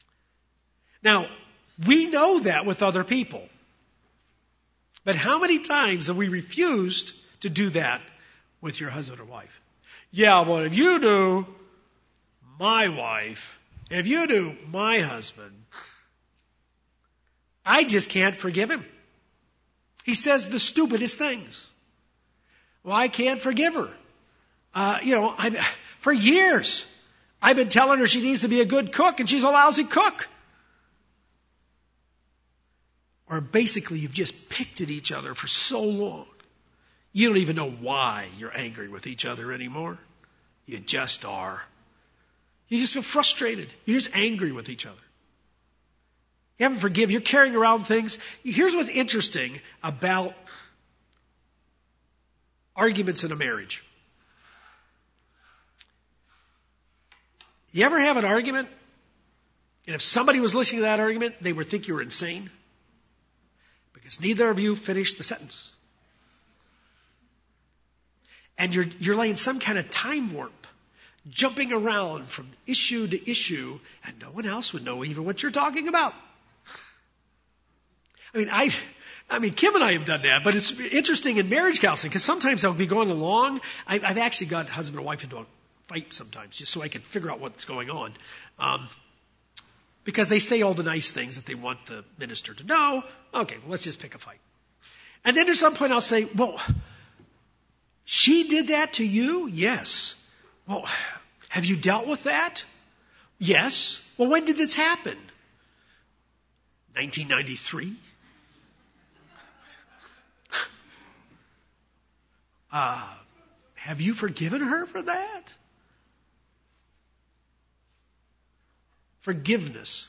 Now, we know that with other people. But how many times have we refused to do that with your husband or wife? Yeah, well, if you knew my wife, if you knew my husband, I just can't forgive him. He says the stupidest things. Well, I can't forgive her. For years, I've been telling her she needs to be a good cook, and she's a lousy cook. Or basically, you've just picked at each other for so long. You don't even know why you're angry with each other anymore. You just are. You just feel frustrated. You're just angry with each other. You haven't forgiven. You're carrying around things. Here's what's interesting about arguments in a marriage. You ever have an argument, and if somebody was listening to that argument, they would think you were insane? Because neither of you finished the sentence. And you're laying some kind of time warp, jumping around from issue to issue, and no one else would know even what you're talking about. I mean, Kim and I have done that, but it's interesting in marriage counseling, because sometimes I'll be going along. I've actually got husband and wife into a fight sometimes, just so I can figure out what's going on. Because they say all the nice things that they want the minister to know. Okay, well, let's just pick a fight. And then at some point I'll say, well, she did that to you? Yes. Well, have you dealt with that? Yes. Well, when did this happen? 1993? Have you forgiven her for that? Forgiveness.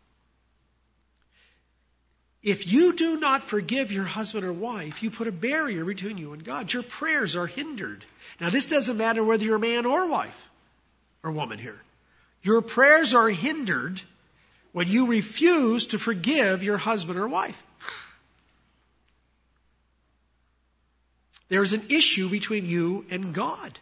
If you do not forgive your husband or wife, you put a barrier between you and God. Your prayers are hindered. Now, this doesn't matter whether you're a man or wife or woman here. Your prayers are hindered when you refuse to forgive your husband or wife. There's an issue between you and God.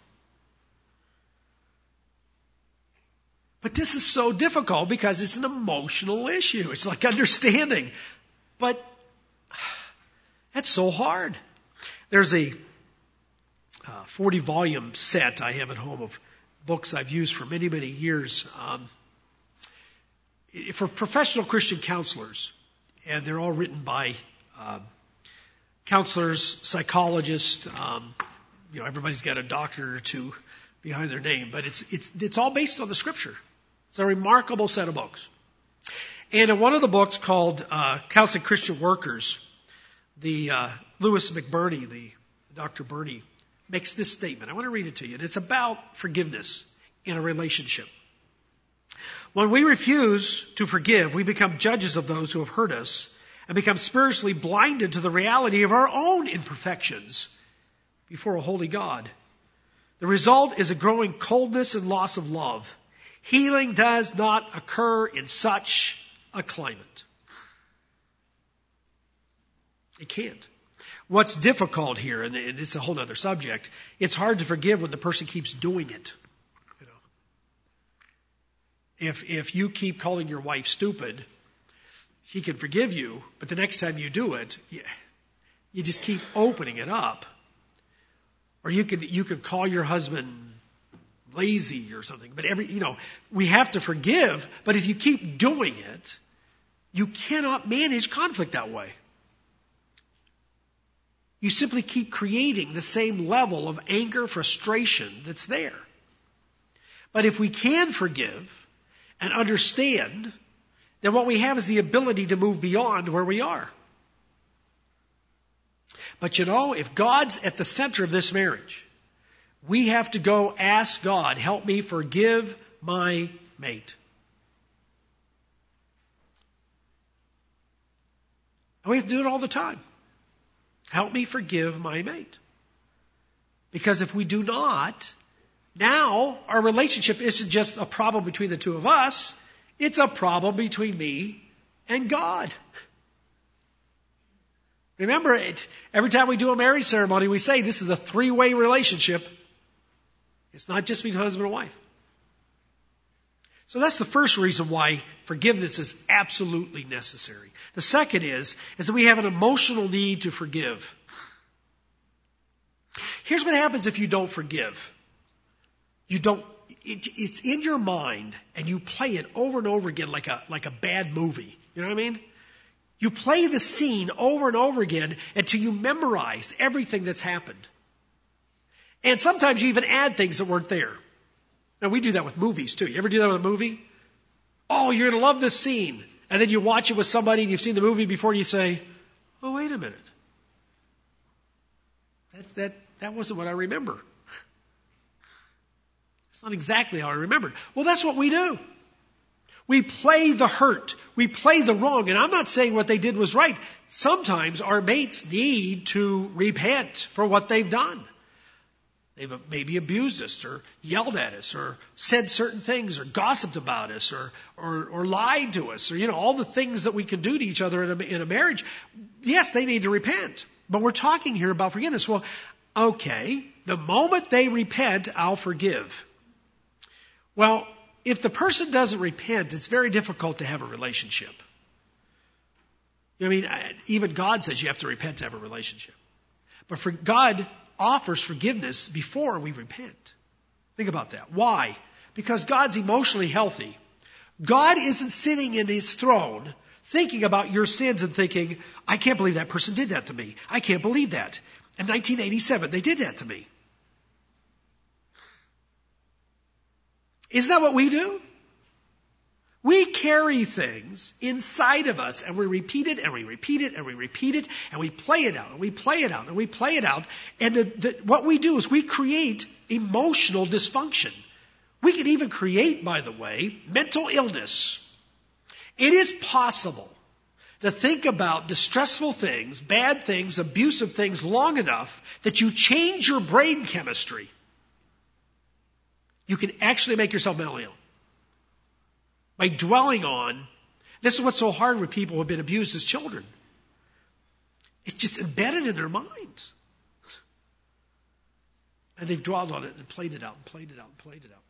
But this is so difficult because it's an emotional issue. It's like understanding. But that's so hard. There's a 40-volume set I have at home of books I've used for many, many years for professional Christian counselors. And they're all written by counselors, psychologists. Everybody's got a doctorate or two behind their name. But it's all based on the Scripture. It's a remarkable set of books. And in one of the books called Counseling Christian Workers, the Lewis McBurney, the Dr. Burney, makes this statement. I want to read it to you. And it's about forgiveness in a relationship. When we refuse to forgive, we become judges of those who have hurt us and become spiritually blinded to the reality of our own imperfections before a holy God. The result is a growing coldness and loss of love. Healing does not occur in such a climate. It can't. What's difficult here, and it's a whole other subject, it's hard to forgive when the person keeps doing it. If you keep calling your wife stupid, she can forgive you, but the next time you do it, you just keep opening it up. Or you could call your husband lazy or something. But we have to forgive, but if you keep doing it, you cannot manage conflict that way. You simply keep creating the same level of anger, frustration that's there. But if we can forgive and understand, then what we have is the ability to move beyond where we are. But if God's at the center of this marriage, we have to go ask God, help me forgive my mate. And we have to do it all the time. Help me forgive my mate. Because if we do not, now our relationship isn't just a problem between the two of us, it's a problem between me and God. Remember, every time we do a marriage ceremony, we say this is a three-way relationship. It's not just between husband and wife. So that's the first reason why forgiveness is absolutely necessary. The second is that we have an emotional need to forgive. Here's what happens if you don't forgive. It's in your mind and you play it over and over again like a bad movie. You know what I mean? You play the scene over and over again until you memorize everything that's happened. And sometimes you even add things that weren't there. Now, we do that with movies, too. You ever do that with a movie? Oh, you're going to love this scene. And then you watch it with somebody and you've seen the movie before and you say, oh, wait a minute. That wasn't what I remember. It's not exactly how I remembered. Well, that's what we do. We play the hurt. We play the wrong. And I'm not saying what they did was right. Sometimes our mates need to repent for what they've done. They've maybe abused us or yelled at us or said certain things or gossiped about us or lied to us or, all the things that we can do to each other in a marriage. Yes, they need to repent. But we're talking here about forgiveness. Well, okay, the moment they repent, I'll forgive. Well, if the person doesn't repent, it's very difficult to have a relationship. Even God says you have to repent to have a relationship. But for God offers forgiveness before we repent. Think about that. Why? Because God's emotionally healthy. God isn't sitting in his throne thinking about your sins and thinking, I can't believe that person did that to me. I can't believe that. In 1987, they did that to me. Isn't that what we do? We carry things inside of us and we repeat it and we repeat it and we repeat it and we play it out and we play it out and we play it out. And what we do is we create emotional dysfunction. We can even create, by the way, mental illness. It is possible to think about distressful things, bad things, abusive things long enough that you change your brain chemistry. You can actually make yourself mentally ill. By dwelling on, this is what's so hard with people who have been abused as children. It's just embedded in their minds. And they've dwelled on it and played it out and played it out and played it out.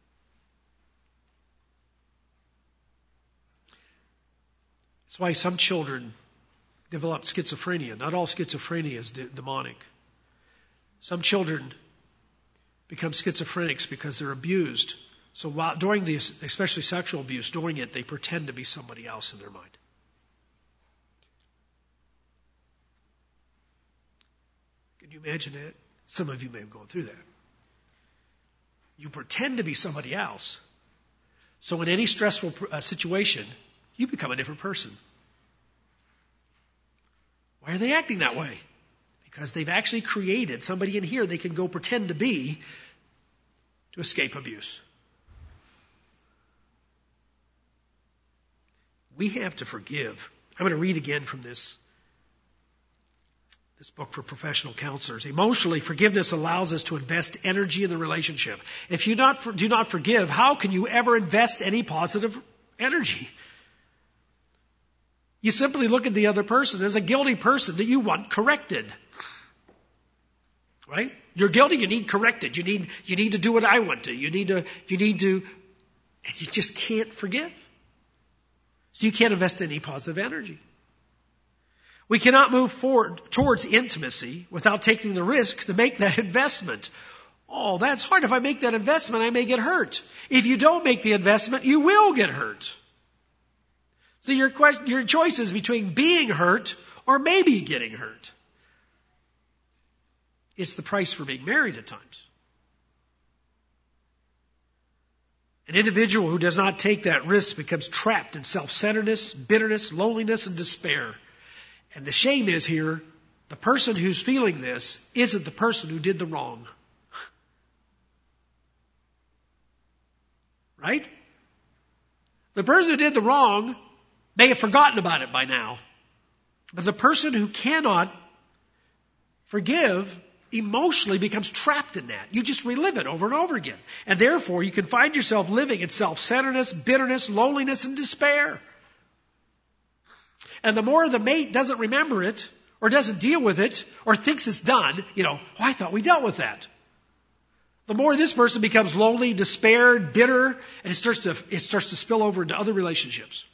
That's why some children develop schizophrenia. Not all schizophrenia is demonic. Some children become schizophrenics because they're abused. So during the, especially sexual abuse, during it, they pretend to be somebody else in their mind. Can you imagine that? Some of you may have gone through that. You pretend to be somebody else. So in any stressful situation, you become a different person. Why are they acting that way? Because they've actually created somebody in here they can go pretend to be to escape abuse. We have to forgive. I'm going to read again from this book for professional counselors. Emotionally, forgiveness allows us to invest energy in the relationship. If you do not forgive, how can you ever invest any positive energy? You simply look at the other person as a guilty person that you want corrected. Right? You're guilty, you need corrected. You need to do what I want to. You need to, and you just can't forgive. So you can't invest any positive energy. We cannot move forward towards intimacy without taking the risk to make that investment. Oh, that's hard. If I make that investment, I may get hurt. If you don't make the investment, you will get hurt. So your choice is between being hurt or maybe getting hurt. It's the price for being married at times. An individual who does not take that risk becomes trapped in self-centeredness, bitterness, loneliness, and despair. And the shame is here, the person who's feeling this isn't the person who did the wrong. Right? The person who did the wrong may have forgotten about it by now. But the person who cannot forgive emotionally becomes trapped in that. You just relive it over and over again. And therefore, you can find yourself living in self-centeredness, bitterness, loneliness, and despair. And the more the mate doesn't remember it, or doesn't deal with it, or thinks it's done, I thought we dealt with that. the more this person becomes lonely, despaired, bitter, and it starts to spill over into other relationships.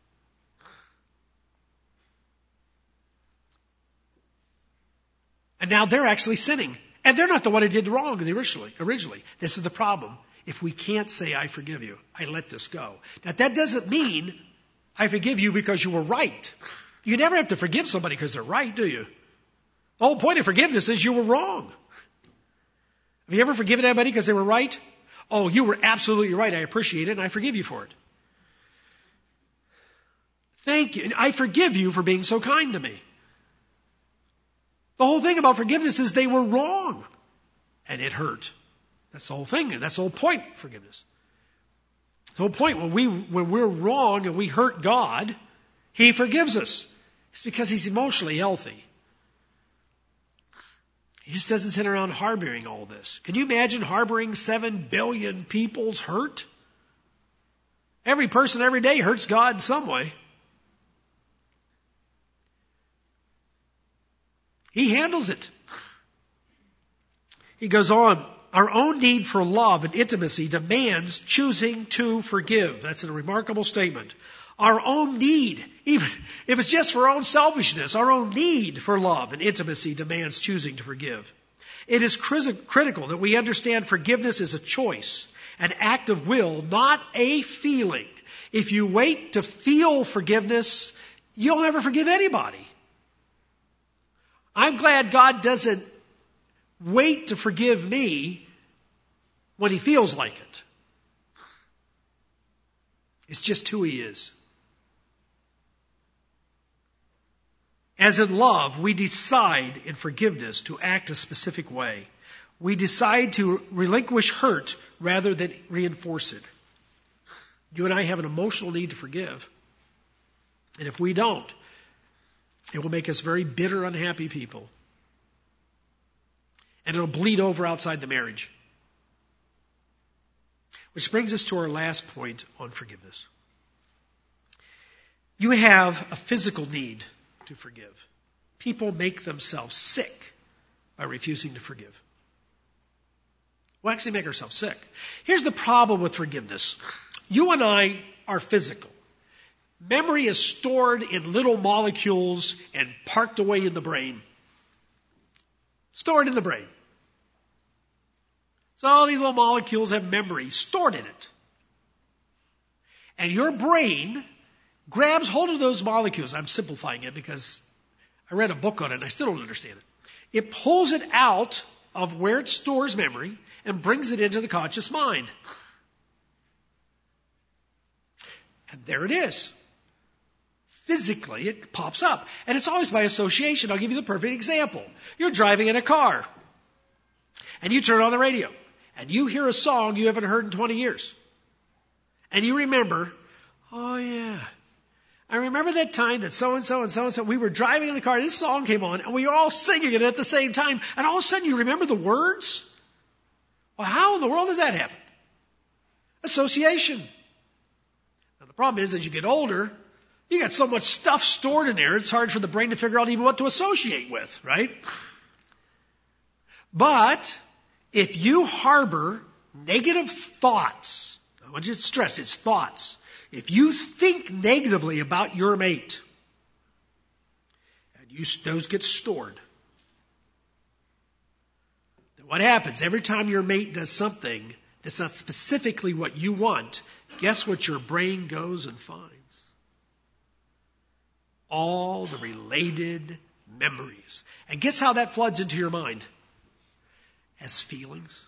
And now they're actually sinning. And they're not the one who did wrong originally. This is the problem. If we can't say, I forgive you, I let this go. Now that doesn't mean I forgive you because you were right. You never have to forgive somebody because they're right, do you? The whole point of forgiveness is you were wrong. Have you ever forgiven anybody because they were right? Oh, you were absolutely right. I appreciate it and I forgive you for it. Thank you. I forgive you for being so kind to me. The whole thing about forgiveness is they were wrong. And it hurt. That's the whole thing. That's the whole point of forgiveness. The whole point, when we're wrong and we hurt God, He forgives us. It's because He's emotionally healthy. He just doesn't sit around harboring all this. Can you imagine harboring 7 billion people's hurt? Every person every day hurts God in some way. He handles it. He goes on, our own need for love and intimacy demands choosing to forgive. That's a remarkable statement. Our own need, even if it's just for our own selfishness, our own need for love and intimacy demands choosing to forgive. It is critical that we understand forgiveness is a choice, an act of will, not a feeling. If you wait to feel forgiveness, you'll never forgive anybody. I'm glad God doesn't wait to forgive me when He feels like it. It's just who He is. As in love, we decide in forgiveness to act a specific way. We decide to relinquish hurt rather than reinforce it. You and I have an emotional need to forgive. And if we don't, it will make us very bitter, unhappy people. And it'll bleed over outside the marriage. Which brings us to our last point on forgiveness. You have a physical need to forgive. People make themselves sick by refusing to forgive. We'll actually make ourselves sick. Here's the problem with forgiveness. You and I are physical. Memory is stored in little molecules and parked away in the brain. Stored in the brain. So all these little molecules have memory stored in it. And your brain grabs hold of those molecules. I'm simplifying it because I read a book on it and I still don't understand it. It pulls it out of where it stores memory and brings it into the conscious mind. And there it is. Physically, it pops up. And it's always by association. I'll give you the perfect example. You're driving in a car. And you turn on the radio. And you hear a song you haven't heard in 20 years. And you remember, oh yeah, I remember that time that so-and-so and so-and-so, we were driving in the car, this song came on, and we were all singing it at the same time. And all of a sudden you remember the words? Well, how in the world does that happen? Association. Now the problem is, as you get older, you got so much stuff stored in there, it's hard for the brain to figure out even what to associate with, right? But if you harbor negative thoughts, I want you to stress it's thoughts. If you think negatively about your mate, and those get stored, then what happens? Every time your mate does something that's not specifically what you want, guess what your brain goes and finds? All the related memories. And guess how that floods into your mind? As feelings.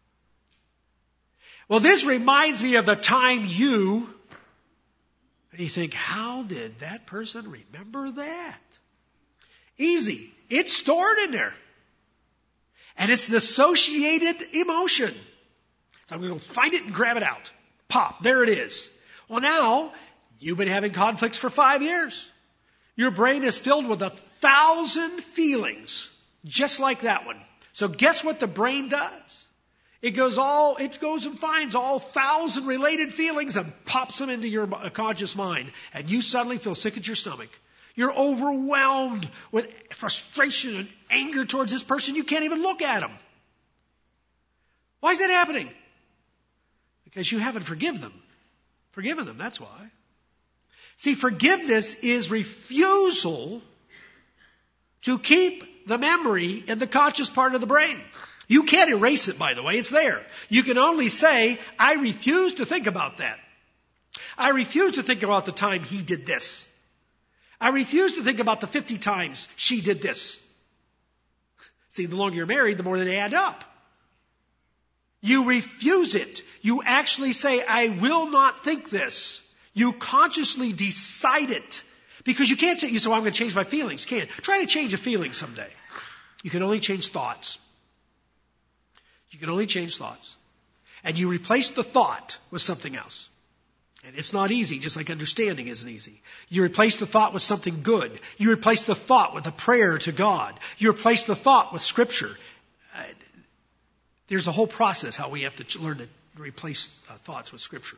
Well, this reminds me of the time and you think, how did that person remember that? Easy. It's stored in there. And it's an associated emotion. So I'm going to go find it and grab it out. Pop, there it is. Well, now, you've been having conflicts for 5 years. Your brain is filled with 1,000 feelings, just like that one. So guess what the brain does? It goes and finds all 1,000 related feelings and pops them into your conscious mind. And you suddenly feel sick at your stomach. You're overwhelmed with frustration and anger towards this person. You can't even look at him. Why is that happening? Because you haven't forgiven them. That's why. See, forgiveness is refusal to keep the memory in the conscious part of the brain. You can't erase it, by the way. It's there. You can only say, I refuse to think about that. I refuse to think about the time he did this. I refuse to think about the 50 times she did this. See, the longer you're married, the more they add up. You refuse it. You actually say, I will not think this. You consciously decide it. Because you can't say, well, I'm going to change my feelings. Can't. Try to change a feeling someday. You can only change thoughts. You can only change thoughts. And you replace the thought with something else. And it's not easy, just like understanding isn't easy. You replace the thought with something good. You replace the thought with a prayer to God. You replace the thought with Scripture. There's a whole process how we have to learn to replace thoughts with Scripture.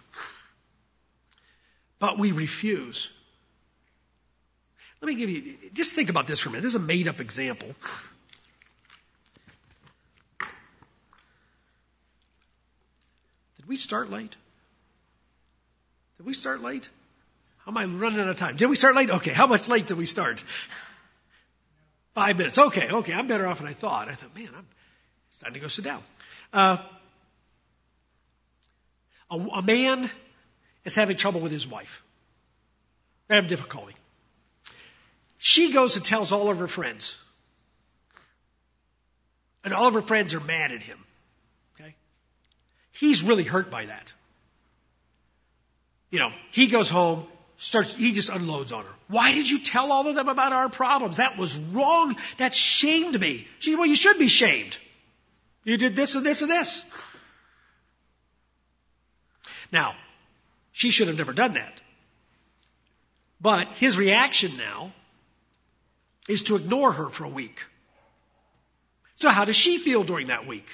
But we refuse. Let me give you, just think about this for a minute. This is a made-up example. Did we start late? How am I running out of time? Did we start late? Okay, how much late did we start? 5 minutes. Okay, I'm better off than I thought. I thought, man, it's time to go sit down. A man is having trouble with his wife. They have difficulty. She goes and tells all of her friends. And all of her friends are mad at him. Okay? He's really hurt by that. He goes home, he just unloads on her. Why did you tell all of them about our problems? That was wrong. That shamed me. Well, you should be shamed. You did this and this and this. Now, she should have never done that. But his reaction now is to ignore her for a week. So how does she feel during that week?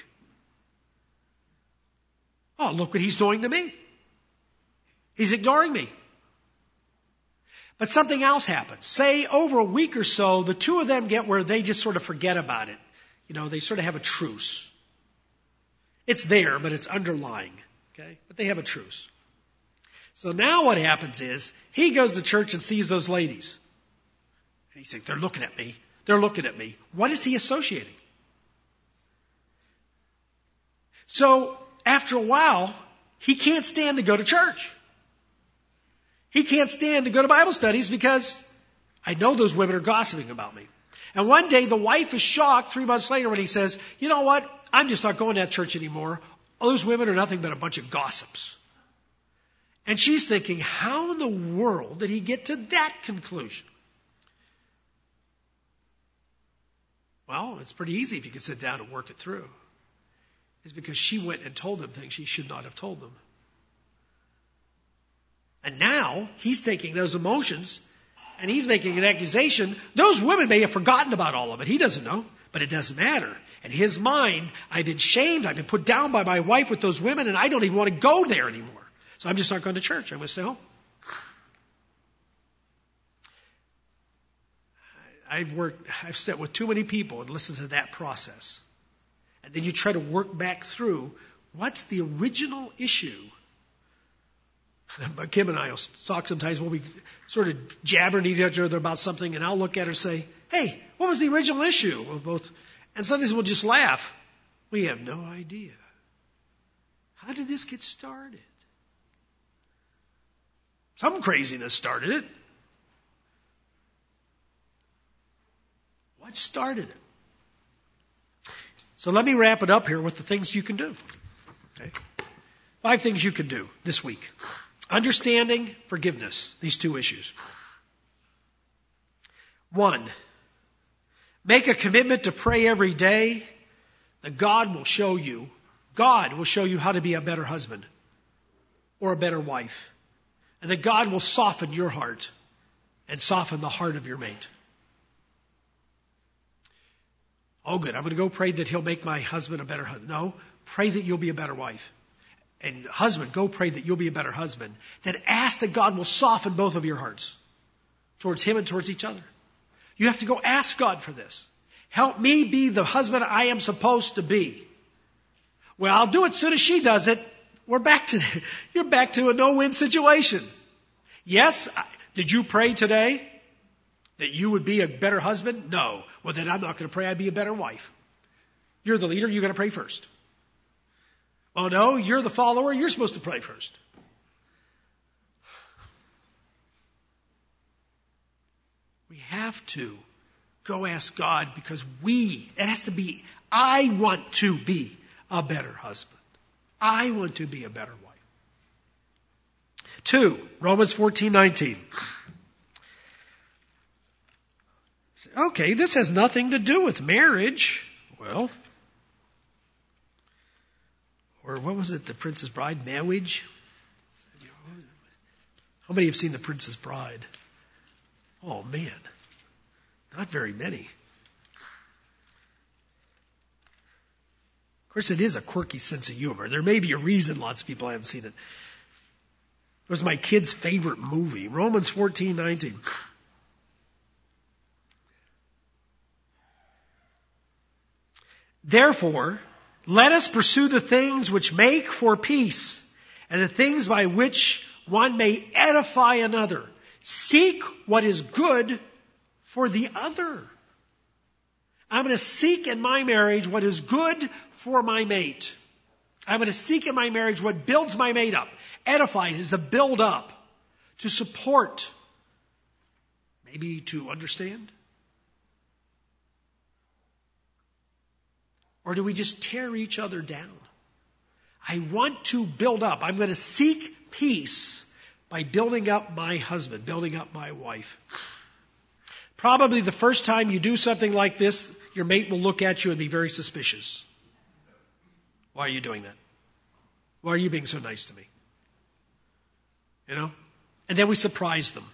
Oh, look what he's doing to me. He's ignoring me. But something else happens. Say over a week or so, the two of them get where they just sort of forget about it. They sort of have a truce. It's there, but it's underlying. Okay? But they have a truce. So now what happens is, he goes to church and sees those ladies. And he says, they're looking at me. They're looking at me. What is he associating? So after a while, he can't stand to go to church. He can't stand to go to Bible studies because I know those women are gossiping about me. And one day the wife is shocked 3 months later when he says, you know what? I'm just not going to that church anymore. Those women are nothing but a bunch of gossips. And she's thinking, how in the world did he get to that conclusion? Well, it's pretty easy if you can sit down and work it through. It's because she went and told them things she should not have told them. And now he's taking those emotions and he's making an accusation. Those women may have forgotten about all of it. He doesn't know, but it doesn't matter. In his mind, I've been shamed. I've been put down by my wife with those women and I don't even want to go there anymore. So I'm just not going to church. I'm going to stay home. I've sat with too many people and listened to that process. And then you try to work back through what's the original issue. Kim and I will talk sometimes when we sort of jabber at each other about something, and I'll look at her and say, hey, what was the original issue? We'll both, and sometimes we'll just laugh. We have no idea. How did this get started? Some craziness started it. What started it? So let me wrap it up here with the things you can do. Okay? 5 things you can do this week. Understanding, forgiveness, these 2 issues. 1, make a commitment to pray every day that God will show you how to be a better husband or a better wife. And that God will soften your heart and soften the heart of your mate. Oh, good. I'm going to go pray that he'll make my husband a better husband. No, pray that you'll be a better wife. And husband, go pray that you'll be a better husband. Then ask that God will soften both of your hearts towards him and towards each other. You have to go ask God for this. Help me be the husband I am supposed to be. Well, I'll do it as soon as she does it. You're back to a no-win situation. Yes. Did you pray today that you would be a better husband? No. Well, then I'm not going to pray I'd be a better wife. You're the leader. You're going to pray first. Oh, no, you're the follower. You're supposed to pray first. We have to go ask God because I want to be a better husband. I want to be a better wife. 2, Romans 14:19. Okay, this has nothing to do with marriage. Well, or what was it, The Princess Bride? Marriage? How many have seen The Princess Bride? Oh, man. Not very many. Of course, it is a quirky sense of humor. There may be a reason lots of people haven't seen it. It was my kid's favorite movie, Romans 14:19. Therefore, let us pursue the things which make for peace, and the things by which one may edify another. Seek what is good for the other. I'm going to seek in my marriage what is good for my mate. I'm going to seek in my marriage what builds my mate up. Edify is a build up, to support, maybe to understand. Or do we just tear each other down? I want to build up. I'm going to seek peace by building up my husband, building up my wife. Probably the first time you do something like this, your mate will look at you and be very suspicious. Why are you doing that? Why are you being so nice to me? You know? And then we surprise them.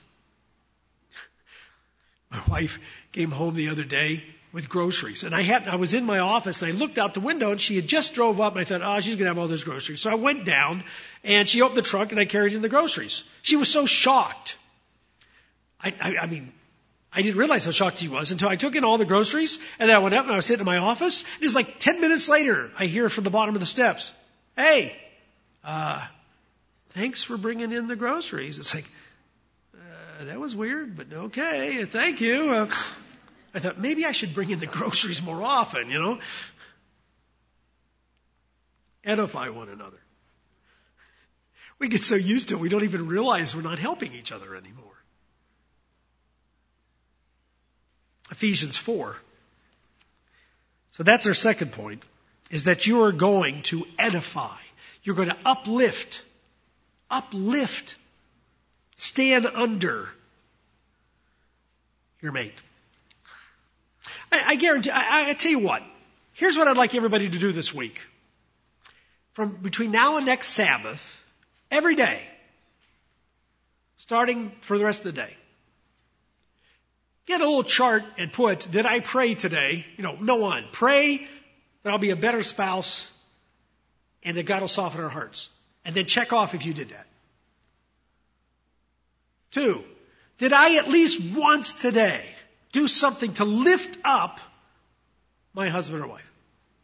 My wife came home the other day with groceries. And I was in my office and I looked out the window and she had just drove up and I thought, she's going to have all those groceries. So I went down and she opened the trunk and I carried in the groceries. She was so shocked. I mean, I didn't realize how shocked she was until I took in all the groceries and then I went up and I was sitting in my office. And it's like 10 minutes later, I hear from the bottom of the steps, "Hey, thanks for bringing in the groceries." It's like, that was weird, but okay, thank you. I thought maybe I should bring in the groceries more often, you know. Edify one another. We get so used to it, we don't even realize we're not helping each other anymore. Ephesians 4. So that's our second point, is that you are going to edify. You're going to uplift, stand under your mate. I guarantee, I tell you what, here's what I'd like everybody to do this week. From between now and next Sabbath, every day, starting for the rest of the day, get a little chart and put, did I pray today? No one. Pray that I'll be a better spouse and that God will soften our hearts. And then check off if you did that. 2, did I at least once today do something to lift up my husband or wife?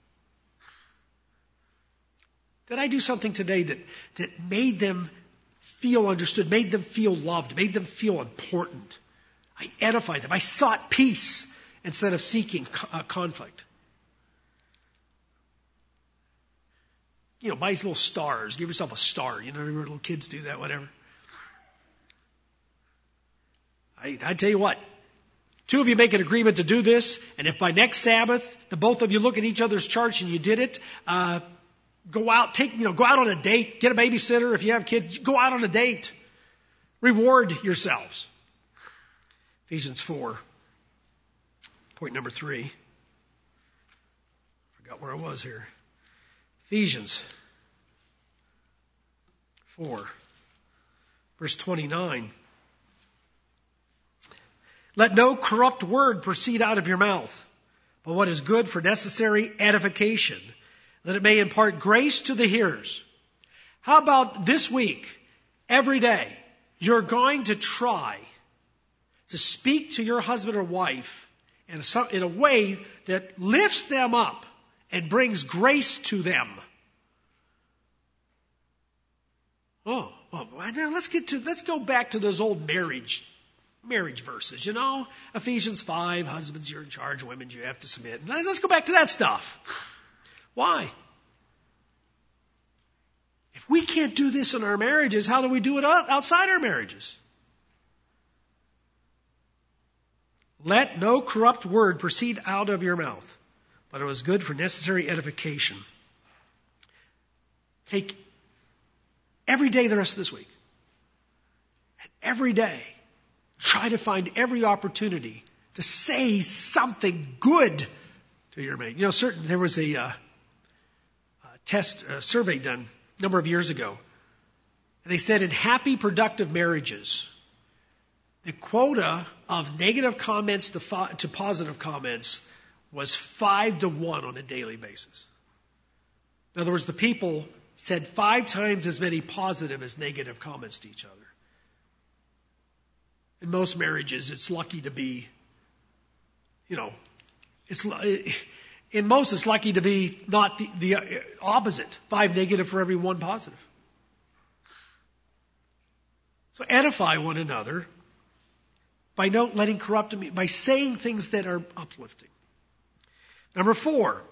Did I do something today that made them feel understood, made them feel loved, made them feel important? I edified them. I sought peace instead of seeking conflict. Buy these little stars. Give yourself a star. Remember little kids do that, whatever. I tell you what. 2 of you make an agreement to do this, and if by next Sabbath, the both of you look at each other's charts and you did it, go out on a date, get a babysitter. If you have kids, go out on a date. Reward yourselves. Ephesians 4. Point number 3. Forgot where I was here. Ephesians 4, verse 29. Let no corrupt word proceed out of your mouth, but what is good for necessary edification, that it may impart grace to the hearers. How about this week, every day, you're going to try to speak to your husband or wife in a way that lifts them up and brings grace to them. Now let's go back to those old marriage verses, Ephesians 5, husbands, you're in charge, women, you have to submit. Let's go back to that stuff. Why? If we can't do this in our marriages, how do we do it outside our marriages? Let no corrupt word proceed out of your mouth, but it was good for necessary edification. Take every day the rest of this week, and every day, try to find every opportunity to say something good to your mate. There was a survey done a number of years ago. And they said in happy, productive marriages, the quota of negative comments to positive comments was 5-1 on a daily basis. In other words, the people said 5 times as many positive as negative comments to each other. In most marriages, it's lucky to be, it's lucky to be not the opposite. 5 negative for every 1 positive. So edify one another by not letting corrupt them, by saying things that are uplifting. Number 4,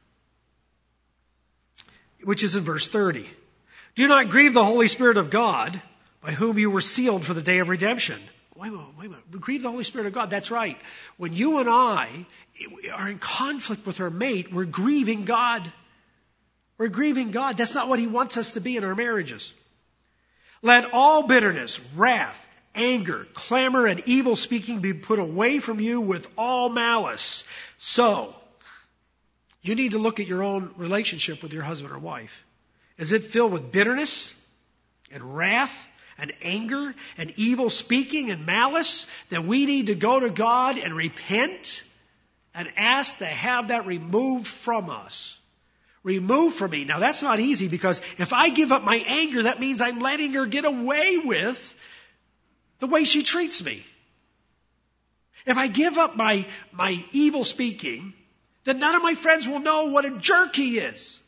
which is in verse 30. Do not grieve the Holy Spirit of God, by whom you were sealed for the day of redemption. Wait a minute. Grieve the Holy Spirit of God. That's right. When you and I are in conflict with our mate, we're grieving God. We're grieving God. That's not what He wants us to be in our marriages. Let all bitterness, wrath, anger, clamor, and evil speaking be put away from you with all malice. So, you need to look at your own relationship with your husband or wife. Is it filled with bitterness and wrath and anger and evil speaking and malice? That we need to go to God and repent and ask to have that removed from us. Removed from me. Now that's not easy, because if I give up my anger, that means I'm letting her get away with the way she treats me. If I give up my evil speaking, then none of my friends will know what a jerk he is.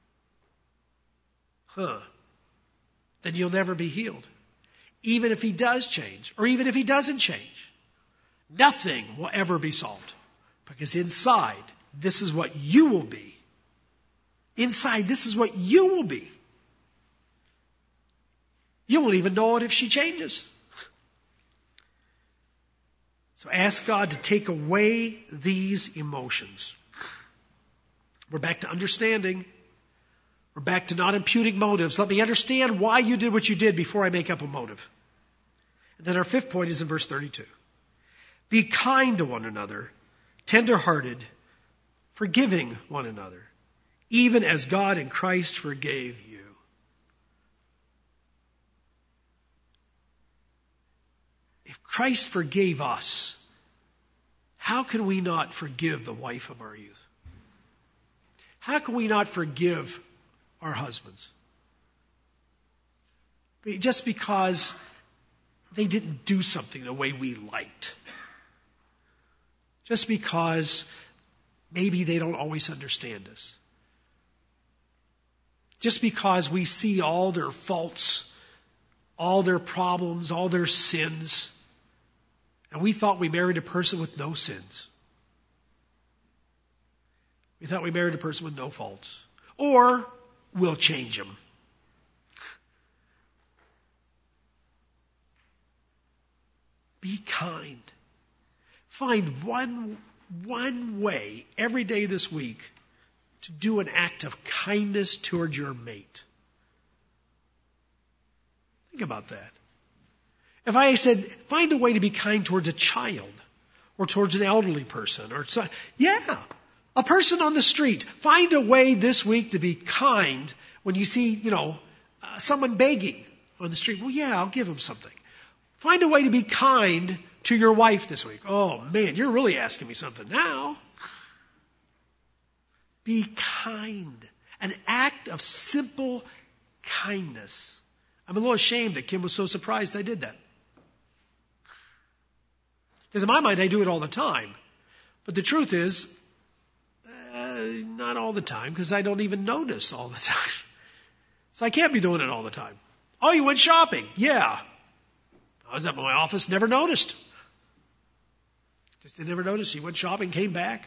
Then you'll never be healed. Even if he does change, or even if he doesn't change, nothing will ever be solved. Because inside, this is what you will be. Inside, this is what you will be. You won't even know it if she changes. So ask God to take away these emotions. We're back to understanding. We're back to not imputing motives. Let me understand why you did what you did before I make up a motive. And then our 5th point is in verse 32. Be kind to one another, tender-hearted, forgiving one another, even as God in Christ forgave you. If Christ forgave us, how can we not forgive the wife of our youth? How can we not forgive our husbands? Just because they didn't do something the way we liked. Just because maybe they don't always understand us. Just because we see all their faults, all their problems, all their sins, and we thought we married a person with no sins. We thought we married a person with no faults. Or we'll change them. Be kind. Find one way every day this week to do an act of kindness toward your mate. Think about that. If I said, find a way to be kind towards a child or towards an elderly person, a person on the street. Find a way this week to be kind when you see, someone begging on the street. Well, yeah, I'll give them something. Find a way to be kind to your wife this week. Oh man, you're really asking me something now. Be kind. An act of simple kindness. I'm a little ashamed that Kim was so surprised I did that. Because in my mind, I do it all the time. But the truth is, not all the time, because I don't even notice all the time. So I can't be doing it all the time. Oh, you went shopping? Yeah. I was at my office, never noticed. Just didn't ever notice. He went shopping, came back.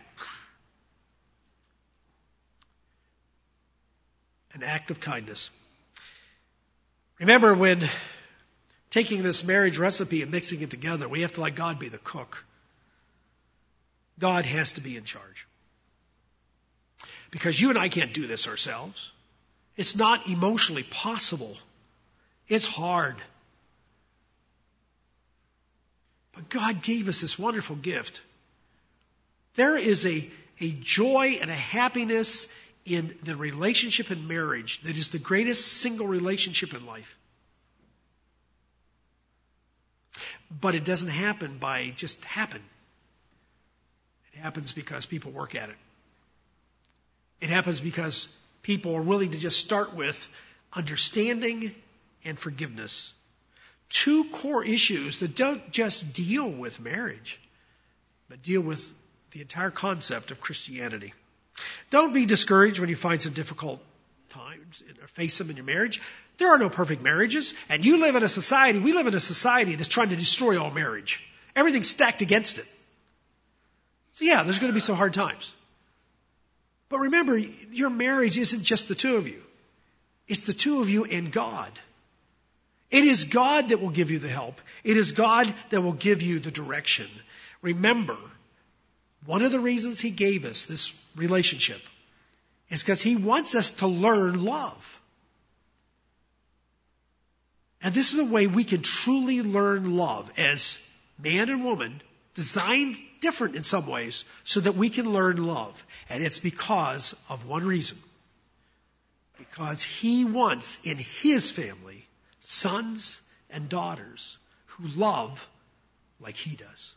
An act of kindness. Remember, when taking this marriage recipe and mixing it together, we have to let God be the cook. God has to be in charge. Because you and I can't do this ourselves. It's not emotionally possible. It's hard. But God gave us this wonderful gift. There is a joy and a happiness in the relationship in marriage that is the greatest single relationship in life. But it doesn't happen by just happen. It happens because people work at it. It happens because people are willing to just start with understanding and forgiveness. Two core issues that don't just deal with marriage, but deal with the entire concept of Christianity. Don't be discouraged when you find some difficult times or face them in your marriage. There are no perfect marriages, and we live in a society that's trying to destroy all marriage. Everything's stacked against it. So yeah, there's going to be some hard times. But remember, your marriage isn't just the two of you. It's the two of you and God. It is God that will give you the help. It is God that will give you the direction. Remember, one of the reasons He gave us this relationship is because He wants us to learn love. And this is a way we can truly learn love as man and woman, designed different in some ways, so that we can learn love. And it's because of one reason. Because He wants in His family sons and daughters who love like He does.